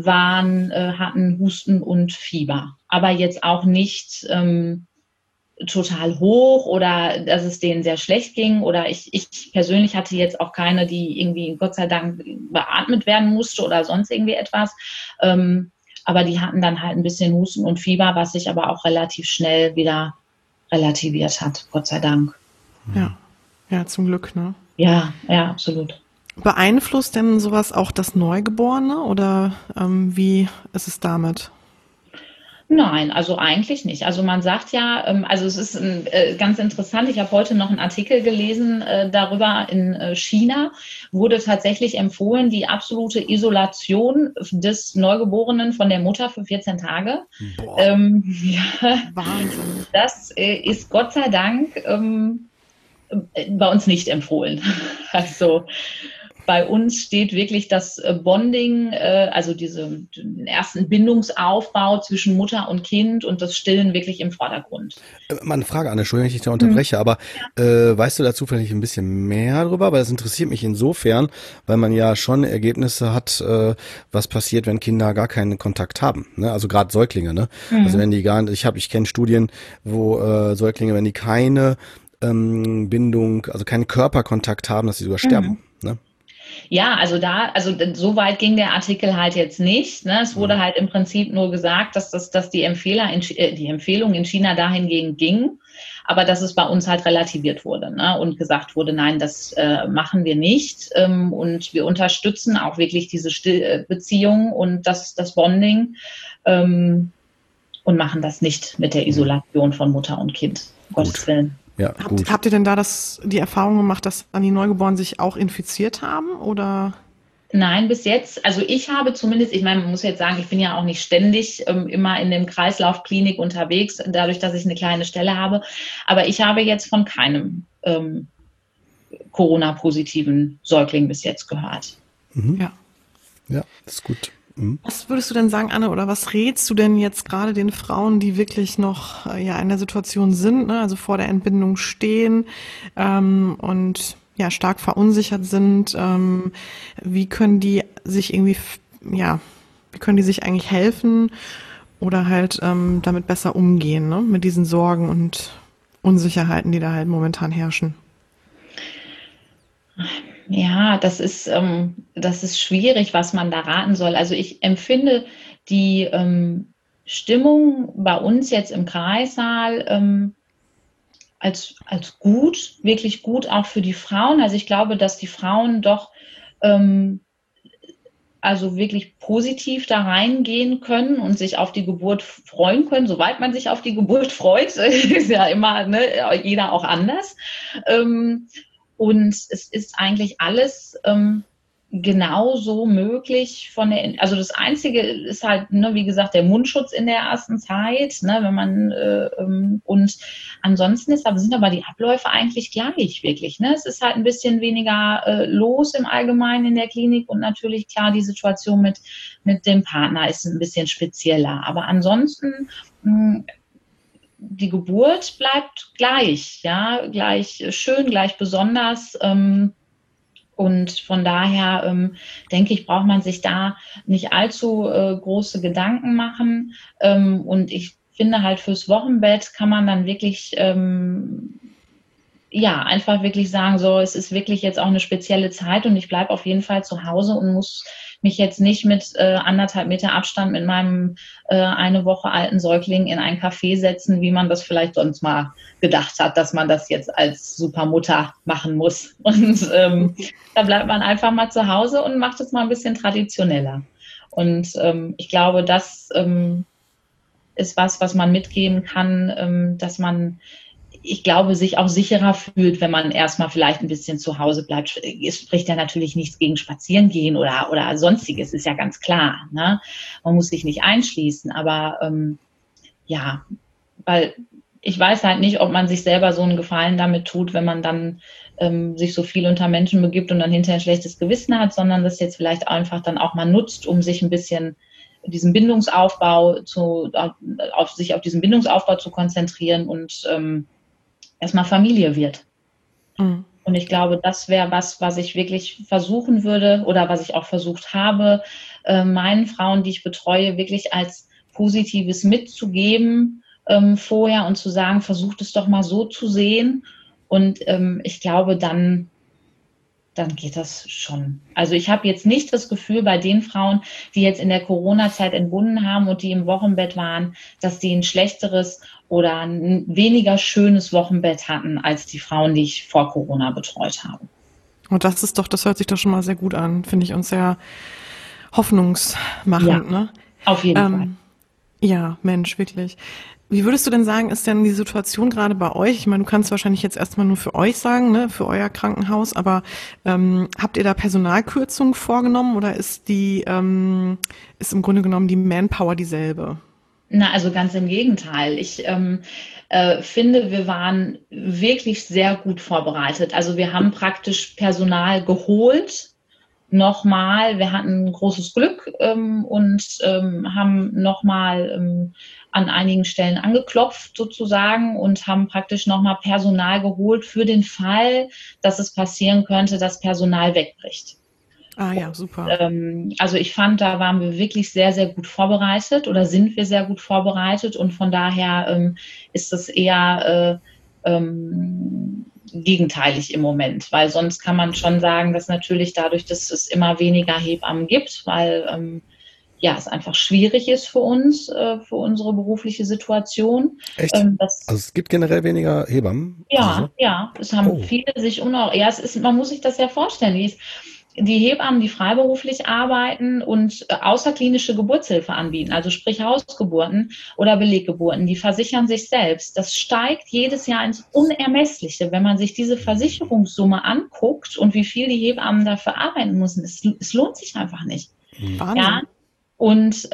Husten und Fieber. Aber jetzt auch nicht total hoch oder dass es denen sehr schlecht ging oder ich persönlich hatte jetzt auch keine, die irgendwie Gott sei Dank beatmet werden musste oder sonst irgendwie etwas. Aber die hatten dann halt ein bisschen Husten und Fieber, was sich aber auch relativ schnell wieder relativiert hat, Gott sei Dank. Ja, ja, zum Glück, ne? Ja, absolut. Beeinflusst denn sowas auch das Neugeborene oder wie ist es damit? Nein, also eigentlich nicht. Also man sagt ja, also es ist ganz interessant, ich habe heute noch einen Artikel gelesen darüber, in China wurde tatsächlich empfohlen, die absolute Isolation des Neugeborenen von der Mutter für 14 Tage. Ja, Wahnsinn. das ist Gott sei Dank bei uns nicht empfohlen. Also bei uns steht wirklich das Bonding, also den ersten Bindungsaufbau zwischen Mutter und Kind und das Stillen wirklich im Vordergrund. Mal eine Frage, Anne, Entschuldigung, wenn ich dich da unterbreche, aber weißt du da zufällig ein bisschen mehr drüber? Weil das interessiert mich insofern, weil man ja schon Ergebnisse hat, was passiert, wenn Kinder gar keinen Kontakt haben. Ne? Also gerade Säuglinge, ne? Also wenn die ich kenne Studien, wo Säuglinge, wenn die keine Bindung, also keinen Körperkontakt haben, dass sie sogar sterben. Ne? Ja, also so weit ging der Artikel halt jetzt nicht. Ne? Es wurde halt im Prinzip nur gesagt, dass die Empfehlung in China dahingehend ging, aber dass es bei uns halt relativiert wurde, ne? Und gesagt wurde, nein, das machen wir nicht. Und wir unterstützen auch wirklich diese Beziehung und das Bonding und machen das nicht mit der Isolation von Mutter und Kind. Gottes Willen. Ja, gut. Habt ihr denn da die Erfahrung gemacht, dass dann die Neugeborenen sich auch infiziert haben oder? Nein, bis jetzt. Also ich habe zumindest, ich meine, man muss jetzt sagen, ich bin ja auch nicht ständig immer in dem Kreislaufklinik unterwegs, dadurch, dass ich eine kleine Stelle habe. Aber ich habe jetzt von keinem Corona-positiven Säugling bis jetzt gehört. Ja. Ja, das ist gut. Was würdest du denn sagen, Anne, oder was rätst du denn jetzt gerade den Frauen, die wirklich noch in der Situation sind, ne, also vor der Entbindung stehen und ja stark verunsichert sind? Wie können die sich eigentlich helfen oder halt damit besser umgehen, ne, mit diesen Sorgen und Unsicherheiten, die da halt momentan herrschen? Ja, das ist schwierig, was man da raten soll. Also ich empfinde die Stimmung bei uns jetzt im Kreissaal als gut, wirklich gut auch für die Frauen. Also ich glaube, dass die Frauen doch also wirklich positiv da reingehen können und sich auf die Geburt freuen können, soweit man sich auf die Geburt freut. Ist ja immer, ne, jeder auch anders. Und es ist eigentlich alles genauso möglich also das Einzige ist halt, ne, wie gesagt, der Mundschutz in der ersten Zeit, ne, wenn man und ansonsten sind aber die Abläufe eigentlich gleich, wirklich, ne? Es ist halt ein bisschen weniger los im Allgemeinen in der Klinik und natürlich klar, die Situation mit dem Partner ist ein bisschen spezieller, aber ansonsten die Geburt bleibt gleich, ja, gleich schön, gleich besonders. Und von daher denke ich, braucht man sich da nicht allzu große Gedanken machen. Und ich finde halt fürs Wochenbett kann man dann wirklich einfach wirklich sagen, so, es ist wirklich jetzt auch eine spezielle Zeit und ich bleibe auf jeden Fall zu Hause und muss mich jetzt nicht mit 1,5 Meter Abstand mit meinem eine Woche alten Säugling in ein Café setzen, wie man das vielleicht sonst mal gedacht hat, dass man das jetzt als Supermutter machen muss. Und da bleibt man einfach mal zu Hause und macht es mal ein bisschen traditioneller. Und ich glaube, das ist was man mitgeben kann, dass man, ich glaube, sich auch sicherer fühlt, wenn man erstmal vielleicht ein bisschen zu Hause bleibt. Es spricht ja natürlich nichts gegen Spazierengehen oder Sonstiges, ist ja ganz klar. Ne? Man muss sich nicht einschließen, aber weil ich weiß halt nicht, ob man sich selber so einen Gefallen damit tut, wenn man dann sich so viel unter Menschen begibt und dann hinterher ein schlechtes Gewissen hat, sondern das jetzt vielleicht einfach dann auch mal nutzt, um sich ein bisschen diesen Bindungsaufbau auf diesen Bindungsaufbau zu konzentrieren und erstmal Familie wird. Mhm. Und ich glaube, das wäre was ich wirklich versuchen würde oder was ich auch versucht habe, meinen Frauen, die ich betreue, wirklich als Positives mitzugeben vorher und zu sagen, versucht es doch mal so zu sehen. Und ich glaube, dann dann geht das schon. Also ich habe jetzt nicht das Gefühl bei den Frauen, die jetzt in der Corona-Zeit entbunden haben und die im Wochenbett waren, dass die ein schlechteres oder ein weniger schönes Wochenbett hatten als die Frauen, die ich vor Corona betreut habe. Und das hört sich doch schon mal sehr gut an, finde ich, und sehr hoffnungsmachend, Ja, ne? auf jeden Fall. Ja, Mensch, wirklich. Wie würdest du denn sagen, ist denn die Situation gerade bei euch? Ich meine, du kannst wahrscheinlich jetzt erstmal nur für euch sagen, ne, für euer Krankenhaus, aber habt ihr da Personalkürzungen vorgenommen oder ist im Grunde genommen die Manpower dieselbe? Na, also ganz im Gegenteil. Ich finde, wir waren wirklich sehr gut vorbereitet. Also wir haben praktisch Personal geholt. Nochmal, wir hatten großes Glück und haben nochmal an einigen Stellen angeklopft sozusagen und haben praktisch nochmal Personal geholt für den Fall, dass es passieren könnte, dass Personal wegbricht. Ah ja, super. Also ich fand, da waren wir wirklich sehr, sehr gut vorbereitet oder sind wir sehr gut vorbereitet und von daher ist es eher gegenteilig im Moment, weil sonst kann man schon sagen, dass natürlich dadurch, dass es immer weniger Hebammen gibt, weil es einfach schwierig ist für uns, für unsere berufliche Situation. Echt? Also es gibt generell weniger Hebammen? Also Ja, es haben viele sich man muss sich das ja vorstellen, die Hebammen, die freiberuflich arbeiten und außerklinische Geburtshilfe anbieten, also sprich Hausgeburten oder Beleggeburten, die versichern sich selbst. Das steigt jedes Jahr ins Unermessliche. Wenn man sich diese Versicherungssumme anguckt und wie viel die Hebammen dafür arbeiten müssen, es lohnt sich einfach nicht. Wahnsinn. Ja? Und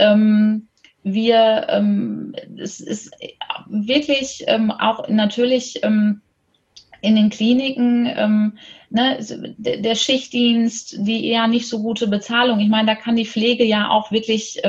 es ist wirklich auch natürlich in den Kliniken, der Schichtdienst, die eher nicht so gute Bezahlung. Ich meine, da kann die Pflege ja auch wirklich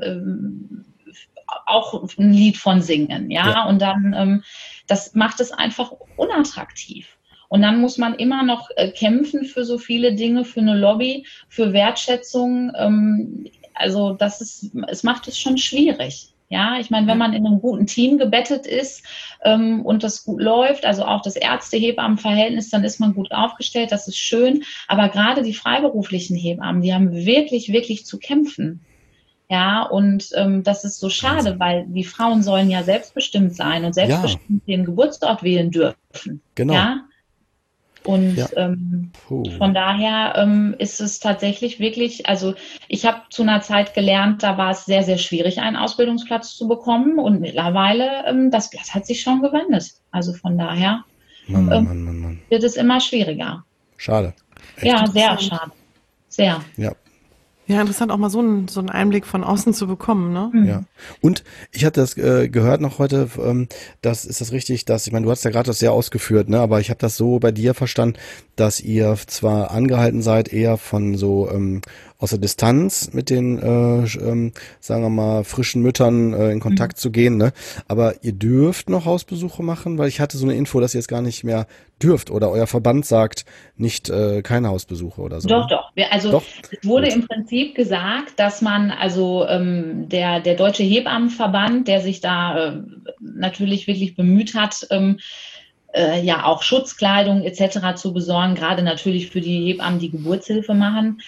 auch ein Lied von singen, ja? Und dann, das macht es einfach unattraktiv. Und dann muss man immer noch kämpfen für so viele Dinge, für eine Lobby, für Wertschätzung. Also es macht es schon schwierig. Ja, ich meine, wenn man in einem guten Team gebettet ist und das gut läuft, also auch das Ärzte-Hebammen-Verhältnis, dann ist man gut aufgestellt, das ist schön. Aber gerade die freiberuflichen Hebammen, die haben wirklich, wirklich zu kämpfen. Ja, und das ist so schade, weil die Frauen sollen ja selbstbestimmt sein und selbstbestimmt den Geburtsort wählen dürfen. Genau. Ja? Und von daher ist es tatsächlich wirklich, also ich habe zu einer Zeit gelernt, da war es sehr, sehr schwierig, einen Ausbildungsplatz zu bekommen und mittlerweile, das Blatt hat sich schon gewendet. Also von daher Mann. wird es immer schwieriger. Schade. Echt? Ja, sehr schade. Sehr. Ja. Ja, interessant auch mal so einen Einblick von außen zu bekommen, ne? Ja. Und ich hatte das gehört noch heute, ist das richtig, ich meine, du hast ja gerade das sehr ausgeführt, ne, aber ich habe das so bei dir verstanden, dass ihr zwar angehalten seid, eher von so aus der Distanz mit den, sagen wir mal, frischen Müttern in Kontakt zu gehen, ne? Aber ihr dürft noch Hausbesuche machen, weil ich hatte so eine Info, dass ihr es gar nicht mehr dürft oder euer Verband sagt nicht keine Hausbesuche oder so. Doch. Doch? Es wurde im Prinzip gesagt, dass man, also der Deutsche Hebammenverband, der sich da natürlich wirklich bemüht hat, auch Schutzkleidung etc. zu besorgen, gerade natürlich für die Hebammen, die Geburtshilfe machen,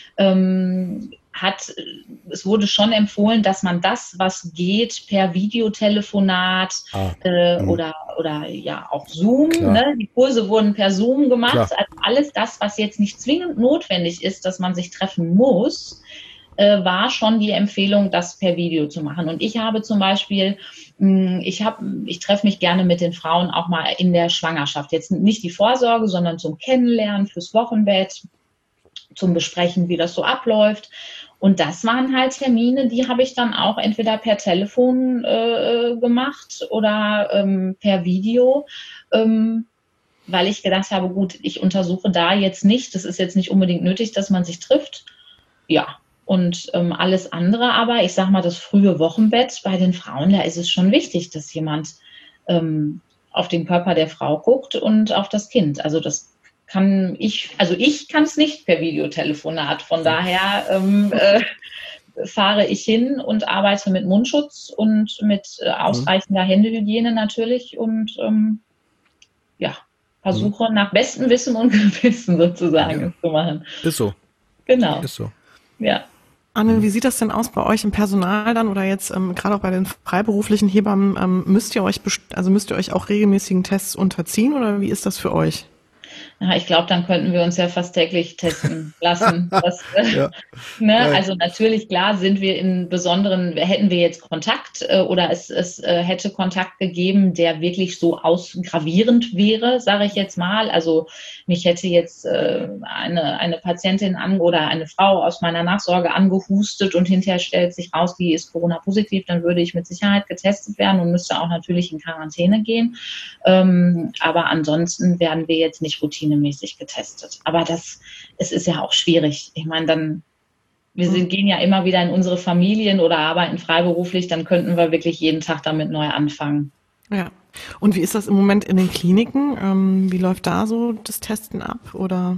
es wurde schon empfohlen, dass man das, was geht, per Videotelefonat oder auch Zoom, ne? Die Kurse wurden per Zoom gemacht, also alles das, was jetzt nicht zwingend notwendig ist, dass man sich treffen muss, war schon die Empfehlung, das per Video zu machen. Und ich habe zum Beispiel, ich treffe mich gerne mit den Frauen auch mal in der Schwangerschaft. Jetzt nicht die Vorsorge, sondern zum Kennenlernen, fürs Wochenbett, zum Besprechen, wie das so abläuft. Und das waren halt Termine, die habe ich dann auch entweder per Telefon gemacht oder per Video, weil ich gedacht habe, gut, ich untersuche da jetzt nicht, das ist jetzt nicht unbedingt nötig, dass man sich trifft. Ja, und alles andere, aber ich sag mal, das frühe Wochenbett bei den Frauen, da ist es schon wichtig, dass jemand auf den Körper der Frau guckt und auf das Kind. Also ich kann es nicht per Videotelefonat. Von daher fahre ich hin und arbeite mit Mundschutz und mit ausreichender Händehygiene natürlich und versuche nach bestem Wissen und Gewissen sozusagen zu machen. Ist so. Genau. Ist so. Ja. Anne, wie sieht das denn aus bei euch im Personal dann oder jetzt gerade auch bei den freiberuflichen Hebammen? Müsst ihr euch auch regelmäßigen Tests unterziehen oder wie ist das für euch? Ja, ich glaube, dann könnten wir uns ja fast täglich testen lassen. Also natürlich, klar, hätten wir jetzt Kontakt oder es hätte Kontakt gegeben, der wirklich so gravierend wäre, sage ich jetzt mal. Also mich hätte jetzt eine Patientin oder eine Frau aus meiner Nachsorge angehustet und hinterher stellt sich raus, die ist Corona-positiv, dann würde ich mit Sicherheit getestet werden und müsste auch natürlich in Quarantäne gehen. Aber ansonsten werden wir jetzt nicht routinemäßig getestet. Aber es ist ja auch schwierig. Ich meine, gehen ja immer wieder in unsere Familien oder arbeiten freiberuflich, dann könnten wir wirklich jeden Tag damit neu anfangen. Ja. Und wie ist das im Moment in den Kliniken? Wie läuft da so das Testen ab? Oder?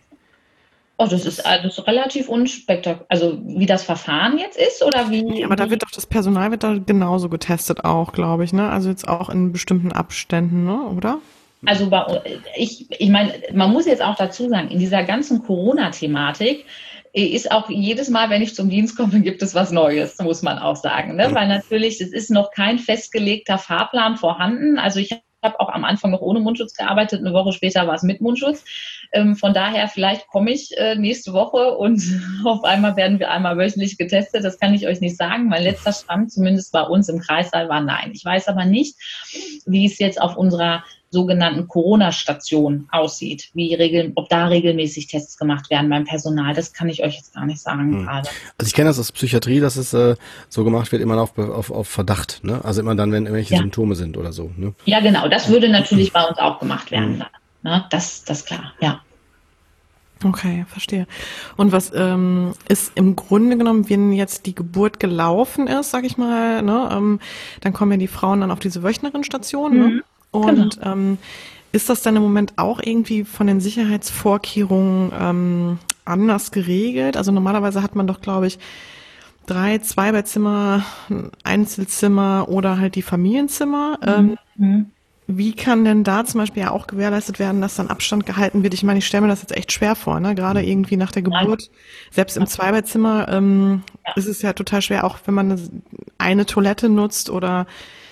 Oh, das ist relativ unspektakulär. Also wie das Verfahren jetzt ist oder wie? Ja, aber da wird doch das Personal da genauso getestet auch, glaube ich, ne? Also jetzt auch in bestimmten Abständen, ne? Oder? Also ich meine, man muss jetzt auch dazu sagen, in dieser ganzen Corona-Thematik ist auch jedes Mal, wenn ich zum Dienst komme, gibt es was Neues, muss man auch sagen. Ne? Weil natürlich, es ist noch kein festgelegter Fahrplan vorhanden. Also ich habe auch am Anfang noch ohne Mundschutz gearbeitet, eine Woche später war es mit Mundschutz. Von daher, vielleicht komme ich nächste Woche und auf einmal werden wir einmal wöchentlich getestet. Das kann ich euch nicht sagen. Mein letzter Stand, zumindest bei uns im Kreissaal, war nein. Ich weiß aber nicht, wie es jetzt auf unserer sogenannten Corona-Station aussieht, ob da regelmäßig Tests gemacht werden beim Personal. Das kann ich euch jetzt gar nicht sagen gerade. Also ich kenne das aus Psychiatrie, dass es so gemacht wird, immer auf Verdacht, ne? Also immer dann, wenn irgendwelche Symptome sind oder so. Ne? Ja, genau. Das würde natürlich bei uns auch gemacht werden. Ne? Das ist klar, ja. Okay, verstehe. Und was ist im Grunde genommen, wenn jetzt die Geburt gelaufen ist, sag ich mal, ne, dann kommen ja die Frauen dann auf diese Wöchnerinnenstation, ne? Und ist das dann im Moment auch irgendwie von den Sicherheitsvorkehrungen anders geregelt? Also normalerweise hat man doch, glaube ich, 3 Zweibettzimmer, Einzelzimmer oder halt die Familienzimmer. Wie kann denn da zum Beispiel ja auch gewährleistet werden, dass dann Abstand gehalten wird? Ich meine, ich stelle mir das jetzt echt schwer vor, ne? Gerade irgendwie nach der Geburt. Selbst im Zweibettzimmer ist es ja total schwer, auch wenn man eine Toilette nutzt oder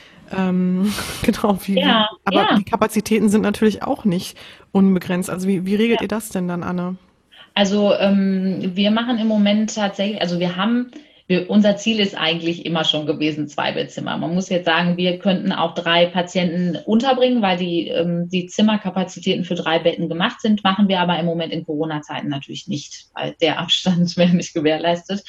genau, aber die Kapazitäten sind natürlich auch nicht unbegrenzt. Also wie regelt ihr das denn dann, Anne? Also wir machen im Moment tatsächlich, also unser Ziel ist eigentlich immer schon gewesen, 2 Bettzimmer. Man muss jetzt sagen, wir könnten auch 3 Patienten unterbringen, weil die Zimmerkapazitäten für 3 Betten gemacht sind, machen wir aber im Moment in Corona-Zeiten natürlich nicht, weil der Abstand wäre nicht gewährleistet.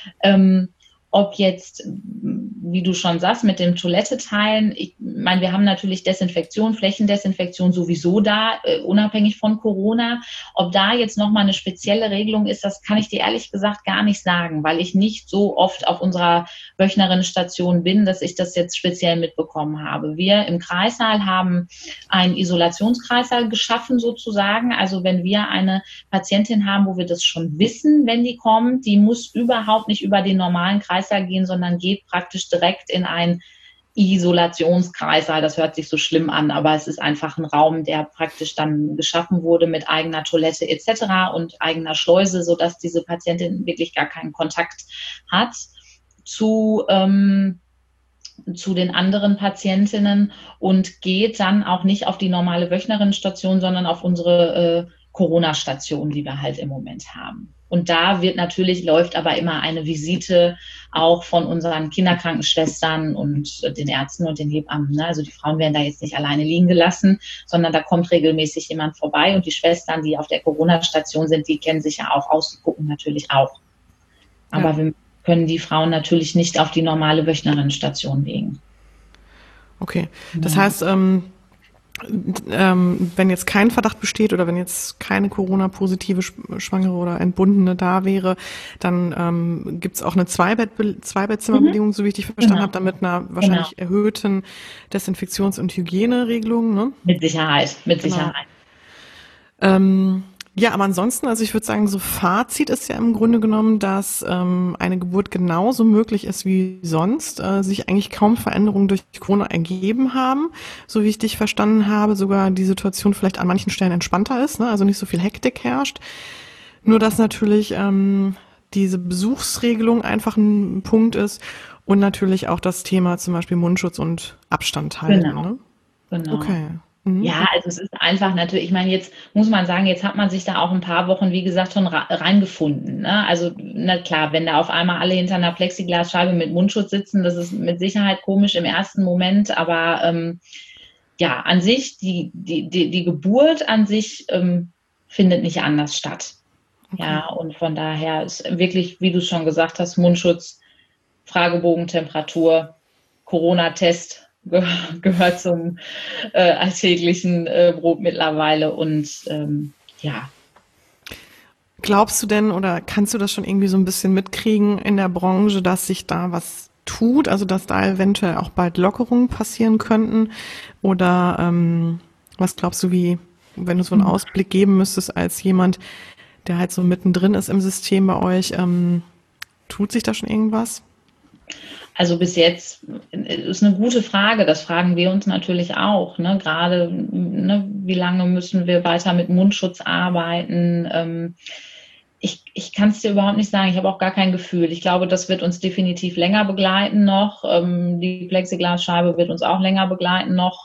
Ob jetzt, wie du schon sagst, mit dem Toilette teilen, ich meine, wir haben natürlich Desinfektion, Flächendesinfektion sowieso da, unabhängig von Corona. Ob da jetzt nochmal eine spezielle Regelung ist, das kann ich dir ehrlich gesagt gar nicht sagen, weil ich nicht so oft auf unserer Wöchnerinnenstation bin, dass ich das jetzt speziell mitbekommen habe. Wir im Kreissaal haben einen Isolationskreissaal geschaffen sozusagen. Also wenn wir eine Patientin haben, wo wir das schon wissen, wenn die kommt, die muss überhaupt nicht über den normalen Kreissaal gehen, sondern geht praktisch direkt in einen Isolationskreissaal. Das hört sich so schlimm an, aber es ist einfach ein Raum, der praktisch dann geschaffen wurde mit eigener Toilette etc. und eigener Schleuse, sodass diese Patientin wirklich gar keinen Kontakt hat zu den anderen Patientinnen und geht dann auch nicht auf die normale Wöchnerinnenstation, sondern auf unsere Corona-Station, die wir halt im Moment haben. Und da läuft aber immer eine Visite auch von unseren Kinderkrankenschwestern und den Ärzten und den Hebammen. Ne? Also die Frauen werden da jetzt nicht alleine liegen gelassen, sondern da kommt regelmäßig jemand vorbei. Und die Schwestern, die auf der Corona-Station sind, die kennen sich ja auch aus, die gucken natürlich auch. Aber wir können die Frauen natürlich nicht auf die normale Wöchnerinnenstation legen. Okay, das heißt, wenn jetzt kein Verdacht besteht oder wenn jetzt keine Corona-positive Schwangere oder Entbundene da wäre, dann gibt's auch eine Zweibettzimmerbedingung, so wie ich dich verstanden habe, dann mit einer wahrscheinlich erhöhten Desinfektions- und Hygieneregelung. Ne? Mit Sicherheit, mit Sicherheit. Ja, aber ansonsten, also ich würde sagen, so Fazit ist ja im Grunde genommen, dass eine Geburt genauso möglich ist wie sonst, sich eigentlich kaum Veränderungen durch Corona ergeben haben, so wie ich dich verstanden habe, sogar die Situation vielleicht an manchen Stellen entspannter ist, ne? Also nicht so viel Hektik herrscht. Nur dass natürlich diese Besuchsregelung einfach ein Punkt ist und natürlich auch das Thema zum Beispiel Mundschutz und Abstand halten. Genau. Ne? Genau. Okay. Mhm. Ja, also es ist einfach natürlich, ich meine, jetzt muss man sagen, jetzt hat man sich da auch ein paar Wochen, wie gesagt, schon reingefunden. Ne? Also, na klar, wenn da auf einmal alle hinter einer Plexiglasscheibe mit Mundschutz sitzen, das ist mit Sicherheit komisch im ersten Moment, aber ja, an sich, die Geburt an sich findet nicht anders statt. Okay. Ja, und von daher ist wirklich, wie du es schon gesagt hast, Mundschutz, Fragebogen, Temperatur, Corona-Test gehört zum alltäglichen Brot mittlerweile und ja. Glaubst du denn oder kannst du das schon irgendwie so ein bisschen mitkriegen in der Branche, dass sich da was tut, also dass da eventuell auch bald Lockerungen passieren könnten? Oder was glaubst du, wie, wenn du so einen Ausblick geben müsstest als jemand, der halt so mittendrin ist im System bei euch, tut sich da schon irgendwas? Also bis jetzt ist eine gute Frage, das fragen wir uns natürlich auch, ne? Gerade, ne, wie lange müssen wir weiter mit Mundschutz arbeiten? Ich kann es dir überhaupt nicht sagen, ich habe auch gar kein Gefühl. Ich glaube, das wird uns definitiv länger begleiten noch. Die Plexiglasscheibe wird uns auch länger begleiten noch.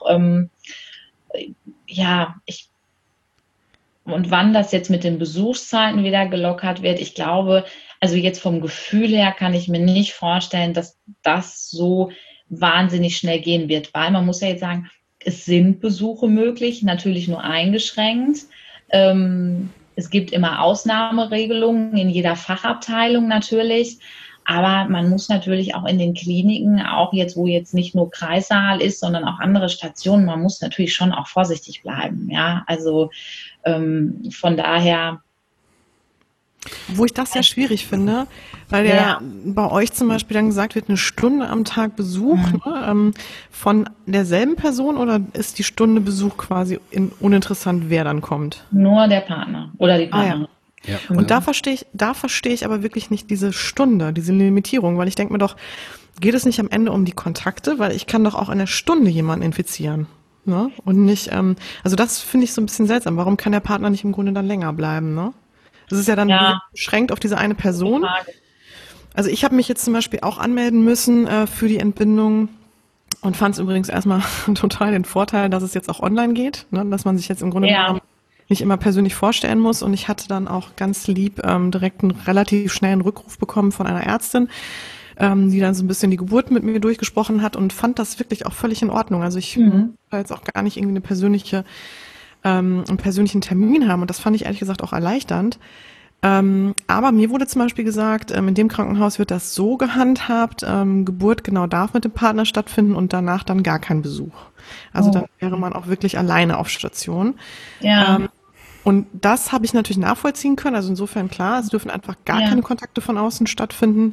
Ja, und wann das jetzt mit den Besuchszeiten wieder gelockert wird, ich glaube, also jetzt vom Gefühl her kann ich mir nicht vorstellen, dass das so wahnsinnig schnell gehen wird, weil man muss ja jetzt sagen, es sind Besuche möglich, natürlich nur eingeschränkt. Es gibt immer Ausnahmeregelungen in jeder Fachabteilung natürlich, aber man muss natürlich auch in den Kliniken, auch jetzt, wo jetzt nicht nur Kreissaal ist, sondern auch andere Stationen, man muss natürlich schon auch vorsichtig bleiben. Ja, also von daher. Wo ich das ja schwierig finde, weil ja bei euch zum Beispiel dann gesagt wird, eine Stunde am Tag Besuch ne, von derselben Person oder ist die Stunde Besuch quasi uninteressant, wer dann kommt? Nur der Partner oder die Partnerin. Ja. Und da verstehe ich aber wirklich nicht diese Stunde, diese Limitierung, weil ich denke mir doch, geht es nicht am Ende um die Kontakte, weil ich kann doch auch in der Stunde jemanden infizieren. Ne? Und nicht, also das finde ich so ein bisschen seltsam. Warum kann der Partner nicht im Grunde dann länger bleiben, ne? Das ist ja dann beschränkt auf diese eine Person. Also ich habe mich jetzt zum Beispiel auch anmelden müssen für die Entbindung und fand es übrigens erstmal total den Vorteil, dass es jetzt auch online geht, ne? Dass man sich jetzt im Grunde genommen nicht immer persönlich vorstellen muss. Und ich hatte dann auch ganz lieb direkt einen relativ schnellen Rückruf bekommen von einer Ärztin, die dann so ein bisschen die Geburt mit mir durchgesprochen hat und fand das wirklich auch völlig in Ordnung. Also ich will jetzt auch gar nicht irgendwie einen persönlichen Termin haben und das fand ich ehrlich gesagt auch erleichternd. Aber mir wurde zum Beispiel gesagt, in dem Krankenhaus wird das so gehandhabt, Geburt genau darf mit dem Partner stattfinden und danach dann gar kein Besuch. Also dann wäre man auch wirklich alleine auf Station. Ja. Und das habe ich natürlich nachvollziehen können. Also insofern klar, es dürfen einfach gar keine Kontakte von außen stattfinden.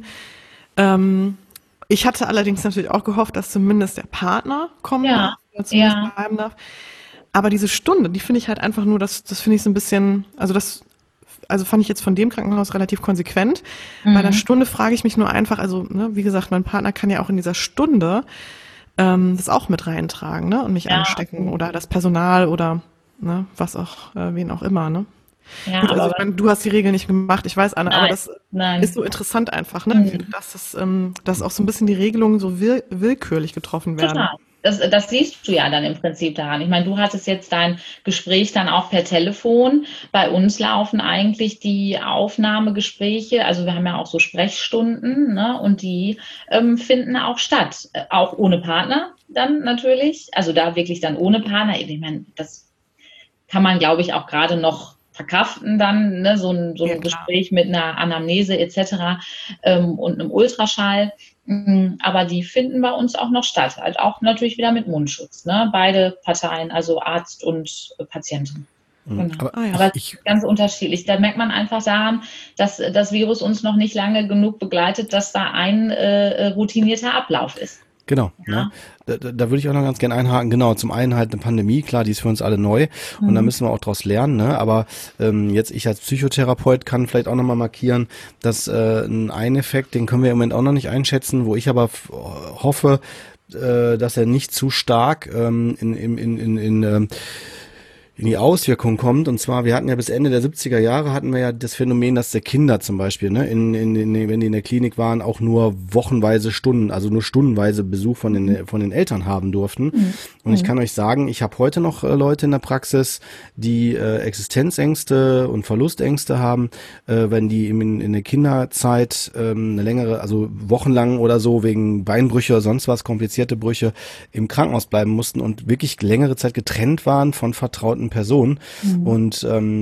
Ich hatte allerdings natürlich auch gehofft, dass zumindest der Partner kommen darf, oder zumindest bleiben darf. Aber diese Stunde, die finde ich halt einfach nur, das finde ich so ein bisschen, also fand ich jetzt von dem Krankenhaus relativ konsequent. Bei einer Stunde frage ich mich nur einfach, also ne, wie gesagt, mein Partner kann ja auch in dieser Stunde das auch mit reintragen, ne, und mich anstecken oder das Personal oder ne, was auch, wen auch immer, ne. Ja, gut, also ich meine, du hast die Regel nicht gemacht, ich weiß, Anna, aber das ist so interessant einfach, ne, dass auch so ein bisschen die Regelungen so willkürlich getroffen werden. Total. Das siehst du ja dann im Prinzip daran. Ich meine, du hattest jetzt dein Gespräch dann auch per Telefon. Bei uns laufen eigentlich die Aufnahmegespräche, also wir haben ja auch so Sprechstunden, ne, und die finden auch statt. Auch ohne Partner dann natürlich. Also da wirklich dann ohne Partner. Ich meine, das kann man, glaube ich, auch gerade noch verkraften dann, ne, so ein Gespräch mit einer Anamnese etc. Und einem Ultraschall. Aber die finden bei uns auch noch statt, halt auch natürlich wieder mit Mundschutz, ne? Beide Parteien, also Arzt und Patientin. Genau. Aber es ist ganz unterschiedlich. Da merkt man einfach daran, dass das Virus uns noch nicht lange genug begleitet, dass da ein routinierter Ablauf ist. Genau, Ja. ne? Da würde ich auch noch ganz gerne einhaken. Genau, zum einen halt eine Pandemie, klar, die ist für uns alle neu und da müssen wir auch draus lernen, ne? Aber jetzt ich als Psychotherapeut kann vielleicht auch nochmal markieren, dass ein Effekt, den können wir im Moment auch noch nicht einschätzen, wo ich aber hoffe, dass er nicht zu stark in die Auswirkung kommt. Und zwar, wir hatten ja bis Ende der 70er Jahre hatten wir ja das Phänomen, dass der Kinder zum Beispiel, ne, wenn die in der Klinik waren, auch nur wochenweise Stunden, also nur stundenweise Besuch von den Eltern haben durften. Und ich kann euch sagen, ich habe heute noch Leute in der Praxis, die Existenzängste und Verlustängste haben, wenn die in der Kinderzeit eine längere, also wochenlang oder so wegen Beinbrüche oder sonst was, komplizierte Brüche im Krankenhaus bleiben mussten und wirklich längere Zeit getrennt waren von vertrauten Personen. Und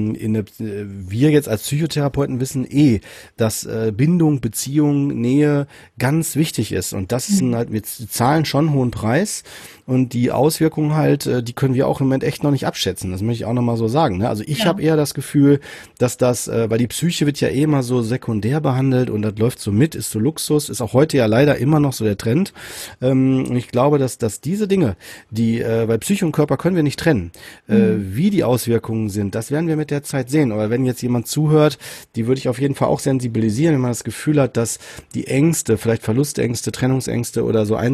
wir jetzt als Psychotherapeuten wissen dass Bindung, Beziehung, Nähe ganz wichtig ist. Und das ist halt, wir zahlen schon einen hohen Preis. Und die Auswirkungen halt, die können wir auch im Moment echt noch nicht abschätzen. Das möchte ich auch nochmal so sagen. Ne? Also ich habe eher das Gefühl, dass das, weil die Psyche wird ja immer so sekundär behandelt und das läuft so mit, ist so Luxus, ist auch heute ja leider immer noch so der Trend. Und ich glaube, dass diese Dinge, weil Psyche und Körper können wir nicht trennen, wie die Auswirkungen sind, das werden wir mit der Zeit sehen. Aber wenn jetzt jemand zuhört, die würde ich auf jeden Fall auch sensibilisieren, wenn man das Gefühl hat, dass die Ängste, vielleicht Verlustängste, Trennungsängste oder so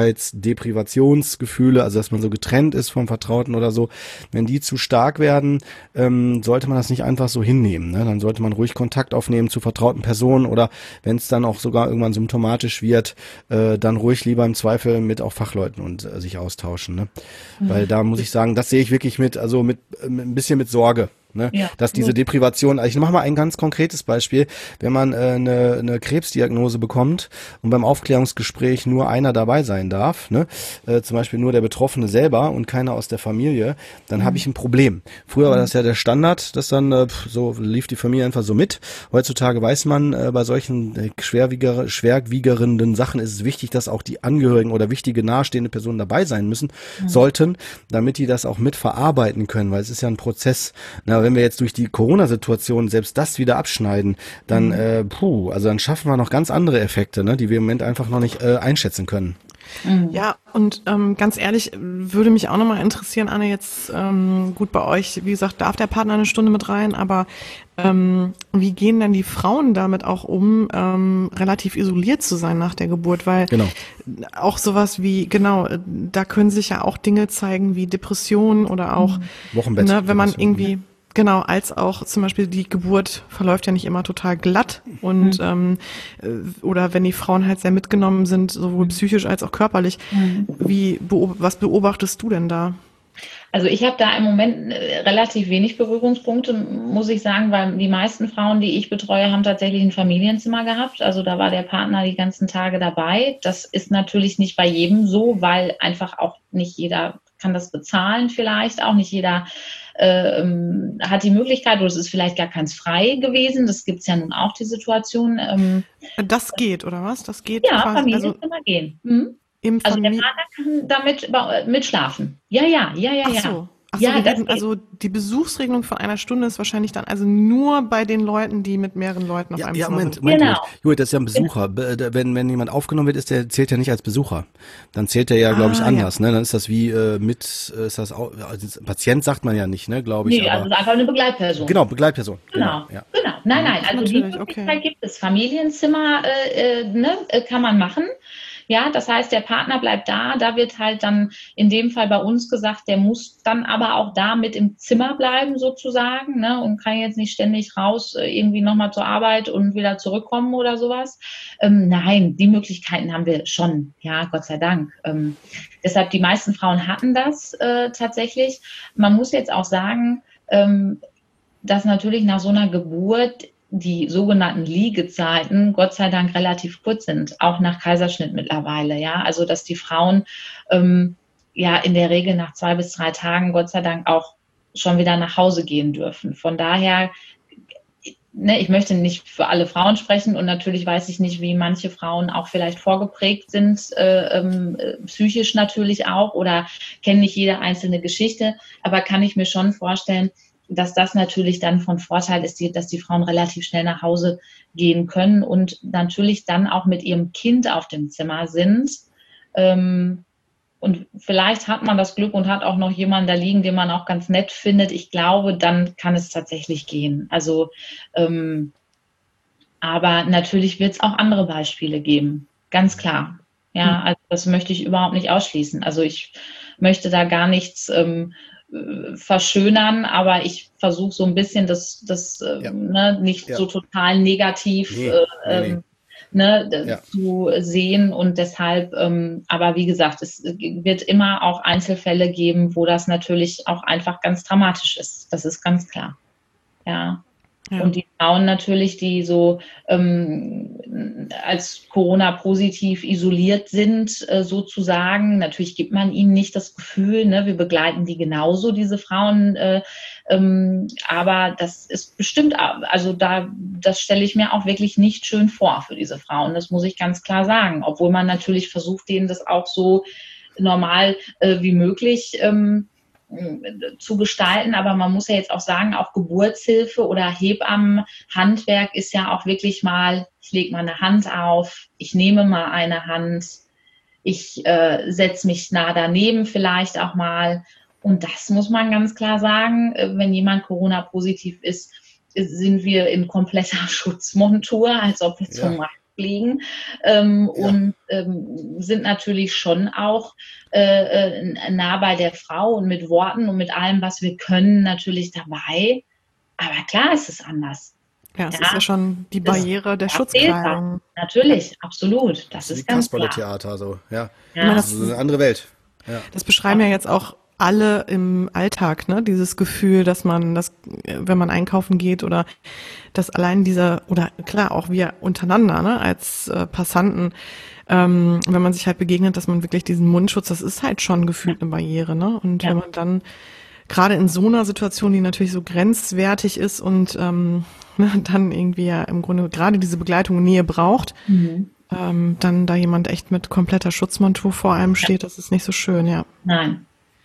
Deprivationsgefühle, also dass man so getrennt ist vom Vertrauten oder so, wenn die zu stark werden, sollte man das nicht einfach so hinnehmen. Ne? Dann sollte man ruhig Kontakt aufnehmen zu vertrauten Personen oder wenn es dann auch sogar irgendwann symptomatisch wird, dann ruhig lieber im Zweifel mit auch Fachleuten und sich austauschen. Ne? Weil da muss ich sagen, das sehe ich wirklich mit ein bisschen mit Sorge. Ne? Ja, dass diese Deprivation, also ich mache mal ein ganz konkretes Beispiel, wenn man eine Krebsdiagnose bekommt und beim Aufklärungsgespräch nur einer dabei sein darf, ne? Zum Beispiel nur der Betroffene selber und keiner aus der Familie, dann habe ich ein Problem. Früher war das ja der Standard, dass dann so lief die Familie einfach so mit. Heutzutage weiß man, bei solchen schwerwiegernden Sachen ist es wichtig, dass auch die Angehörigen oder wichtige nahestehende Personen dabei sein sollten, damit die das auch mit verarbeiten können, weil es ist ja ein Prozess. Na, wenn wir jetzt durch die Corona-Situation selbst das wieder abschneiden, dann, also dann schaffen wir noch ganz andere Effekte, ne, die wir im Moment einfach noch nicht einschätzen können. Ja, und ganz ehrlich, würde mich auch nochmal interessieren, Anne, jetzt gut bei euch, wie gesagt, darf der Partner eine Stunde mit rein, aber wie gehen denn die Frauen damit auch um, relativ isoliert zu sein nach der Geburt? Weil auch sowas wie, da können sich ja auch Dinge zeigen wie Depressionen oder auch, Wochenbett, ne, wenn man irgendwie... Genau, als auch zum Beispiel die Geburt verläuft ja nicht immer total glatt und oder wenn die Frauen halt sehr mitgenommen sind, sowohl psychisch als auch körperlich. Was beobachtest du denn da? Also ich habe da im Moment relativ wenig Berührungspunkte, muss ich sagen, weil die meisten Frauen, die ich betreue, haben tatsächlich ein Familienzimmer gehabt. Also da war der Partner die ganzen Tage dabei. Das ist natürlich nicht bei jedem so, weil einfach auch nicht jeder kann das bezahlen vielleicht, auch nicht jeder hat die Möglichkeit, oder es ist vielleicht gar keins frei gewesen. Das gibt es ja nun auch, die Situation. Das geht, oder was? Das geht ja, quasi, Familienzimmer gehen. Also der Partner kann damit mitschlafen. Ja. Ach so, also die Besuchsregelung von einer Stunde ist wahrscheinlich dann also nur bei den Leuten, die mit mehreren Leuten auf einem Zimmer sind. Moment. Julia, das ist ja ein Besucher. Wenn jemand aufgenommen wird, zählt er nicht als Besucher. Dann zählt er ja, glaube ich, anders. Ja. Ne? Dann ist das wie ist das auch, also Patient sagt man ja nicht, ne, glaube ich. Nee, also es ist einfach eine Begleitperson. Genau, Begleitperson. Genau. Nein, also die Möglichkeit gibt es. Familienzimmer kann man machen. Ja, das heißt, der Partner bleibt da wird halt dann in dem Fall bei uns gesagt, der muss dann aber auch da mit im Zimmer bleiben sozusagen, ne, und kann jetzt nicht ständig raus irgendwie nochmal zur Arbeit und wieder zurückkommen oder sowas. Nein, die Möglichkeiten haben wir schon, ja, Gott sei Dank. Deshalb, die meisten Frauen hatten das tatsächlich. Man muss jetzt auch sagen, dass natürlich nach so einer Geburt die sogenannten Liegezeiten Gott sei Dank relativ kurz sind, auch nach Kaiserschnitt mittlerweile, ja, also dass die Frauen in der Regel nach 2 bis 3 Tagen Gott sei Dank auch schon wieder nach Hause gehen dürfen. Von daher, ich möchte nicht für alle Frauen sprechen und natürlich weiß ich nicht, wie manche Frauen auch vielleicht vorgeprägt sind, psychisch natürlich auch oder kennen nicht jede einzelne Geschichte, aber kann ich mir schon vorstellen, dass das natürlich dann von Vorteil ist, dass die Frauen relativ schnell nach Hause gehen können und natürlich dann auch mit ihrem Kind auf dem Zimmer sind. Und vielleicht hat man das Glück und hat auch noch jemanden da liegen, den man auch ganz nett findet. Ich glaube, dann kann es tatsächlich gehen. Also, aber natürlich wird es auch andere Beispiele geben. Ganz klar. Ja, also das möchte ich überhaupt nicht ausschließen. Also ich möchte da gar nichts verschönern, aber ich versuche so ein bisschen das nicht so total negativ zu sehen und deshalb, aber wie gesagt, es wird immer auch Einzelfälle geben, wo das natürlich auch einfach ganz dramatisch ist. Das ist ganz klar. Ja. Und die Frauen natürlich, die so als Corona-positiv isoliert sind, sozusagen. Natürlich gibt man ihnen nicht das Gefühl, ne, wir begleiten die genauso, diese Frauen. Aber das ist bestimmt, also das stelle ich mir auch wirklich nicht schön vor für diese Frauen. Das muss ich ganz klar sagen. Obwohl man natürlich versucht, denen das auch so normal wie möglich zu gestalten, aber man muss ja jetzt auch sagen, auch Geburtshilfe oder Hebammenhandwerk ist ja auch wirklich mal, ich lege mal eine Hand auf, ich nehme mal eine Hand, ich setze mich nah daneben vielleicht auch mal und das muss man ganz klar sagen, wenn jemand Corona-positiv ist, sind wir in kompletter Schutzmontur, als ob wir zum Markt fliegen und sind natürlich schon auch nah bei der Frau und mit Worten und mit allem, was wir können, natürlich dabei. Aber klar ist es anders. Ja, es ist ja schon die Barriere der Schutzkleidung. Natürlich, absolut. Das ist ganz klar. Kasperle-Theater, so, Das ist eine andere Welt. Ja. Das beschreiben ja jetzt auch alle im Alltag, ne? Dieses Gefühl, dass man das, wenn man einkaufen geht oder dass allein oder klar, auch wir untereinander, ne, als Passanten, wenn man sich halt begegnet, dass man wirklich diesen Mundschutz, das ist halt schon gefühlt eine Barriere, ne? Und wenn man dann gerade in so einer Situation, die natürlich so grenzwertig ist und dann irgendwie ja im Grunde gerade diese Begleitung und Nähe braucht, dann da jemand echt mit kompletter Schutzmontur vor einem steht, das ist nicht so schön, ja. Nein.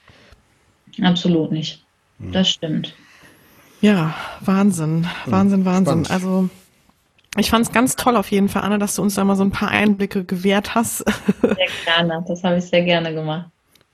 Absolut nicht. Das stimmt. Ja, Wahnsinn. Spannend. Also ich fand es ganz toll auf jeden Fall, Anne, dass du uns da mal so ein paar Einblicke gewährt hast. Sehr gerne, das habe ich sehr gerne gemacht.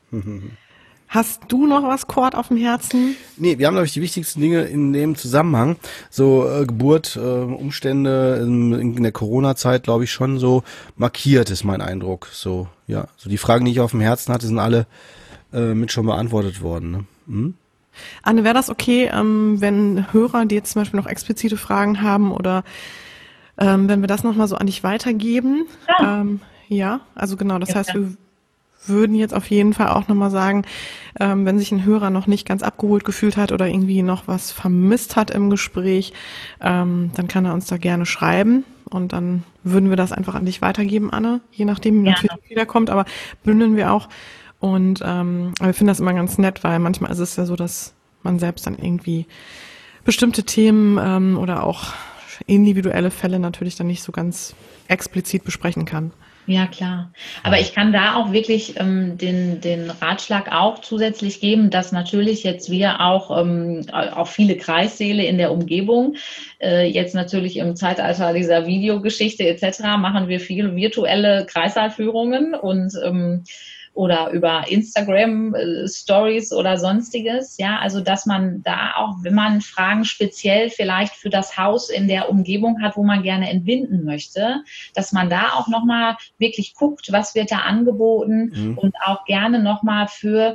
Hast du noch was, Cord, auf dem Herzen? Nee, wir haben, glaube ich, die wichtigsten Dinge in dem Zusammenhang. So Geburt, Umstände in der Corona-Zeit, glaube ich, schon so markiert, ist mein Eindruck. So, ja, so die Fragen, die ich auf dem Herzen hatte, sind alle mit schon beantwortet worden. Ne? Anne, wäre das okay, wenn Hörer, die jetzt zum Beispiel noch explizite Fragen haben oder wenn wir das nochmal so an dich weitergeben? Ja, also genau, das heißt, wir würden jetzt auf jeden Fall auch nochmal sagen, wenn sich ein Hörer noch nicht ganz abgeholt gefühlt hat oder irgendwie noch was vermisst hat im Gespräch, dann kann er uns da gerne schreiben und dann würden wir das einfach an dich weitergeben, Anne, je nachdem natürlich wiederkommt, aber bündeln wir auch. Und wir finden das immer ganz nett, weil manchmal ist es ja so, dass man selbst dann irgendwie bestimmte Themen oder auch individuelle Fälle natürlich dann nicht so ganz explizit besprechen kann. Ja, klar. Aber ich kann da auch wirklich den Ratschlag auch zusätzlich geben, dass natürlich jetzt wir auch viele Kreissäle in der Umgebung, jetzt natürlich im Zeitalter dieser Videogeschichte etc. machen wir viele virtuelle Kreissaalführungen und oder über Instagram Stories oder sonstiges, ja, also dass man da auch, wenn man Fragen speziell vielleicht für das Haus in der Umgebung hat, wo man gerne entbinden möchte, dass man da auch nochmal wirklich guckt, was wird da angeboten und auch gerne nochmal für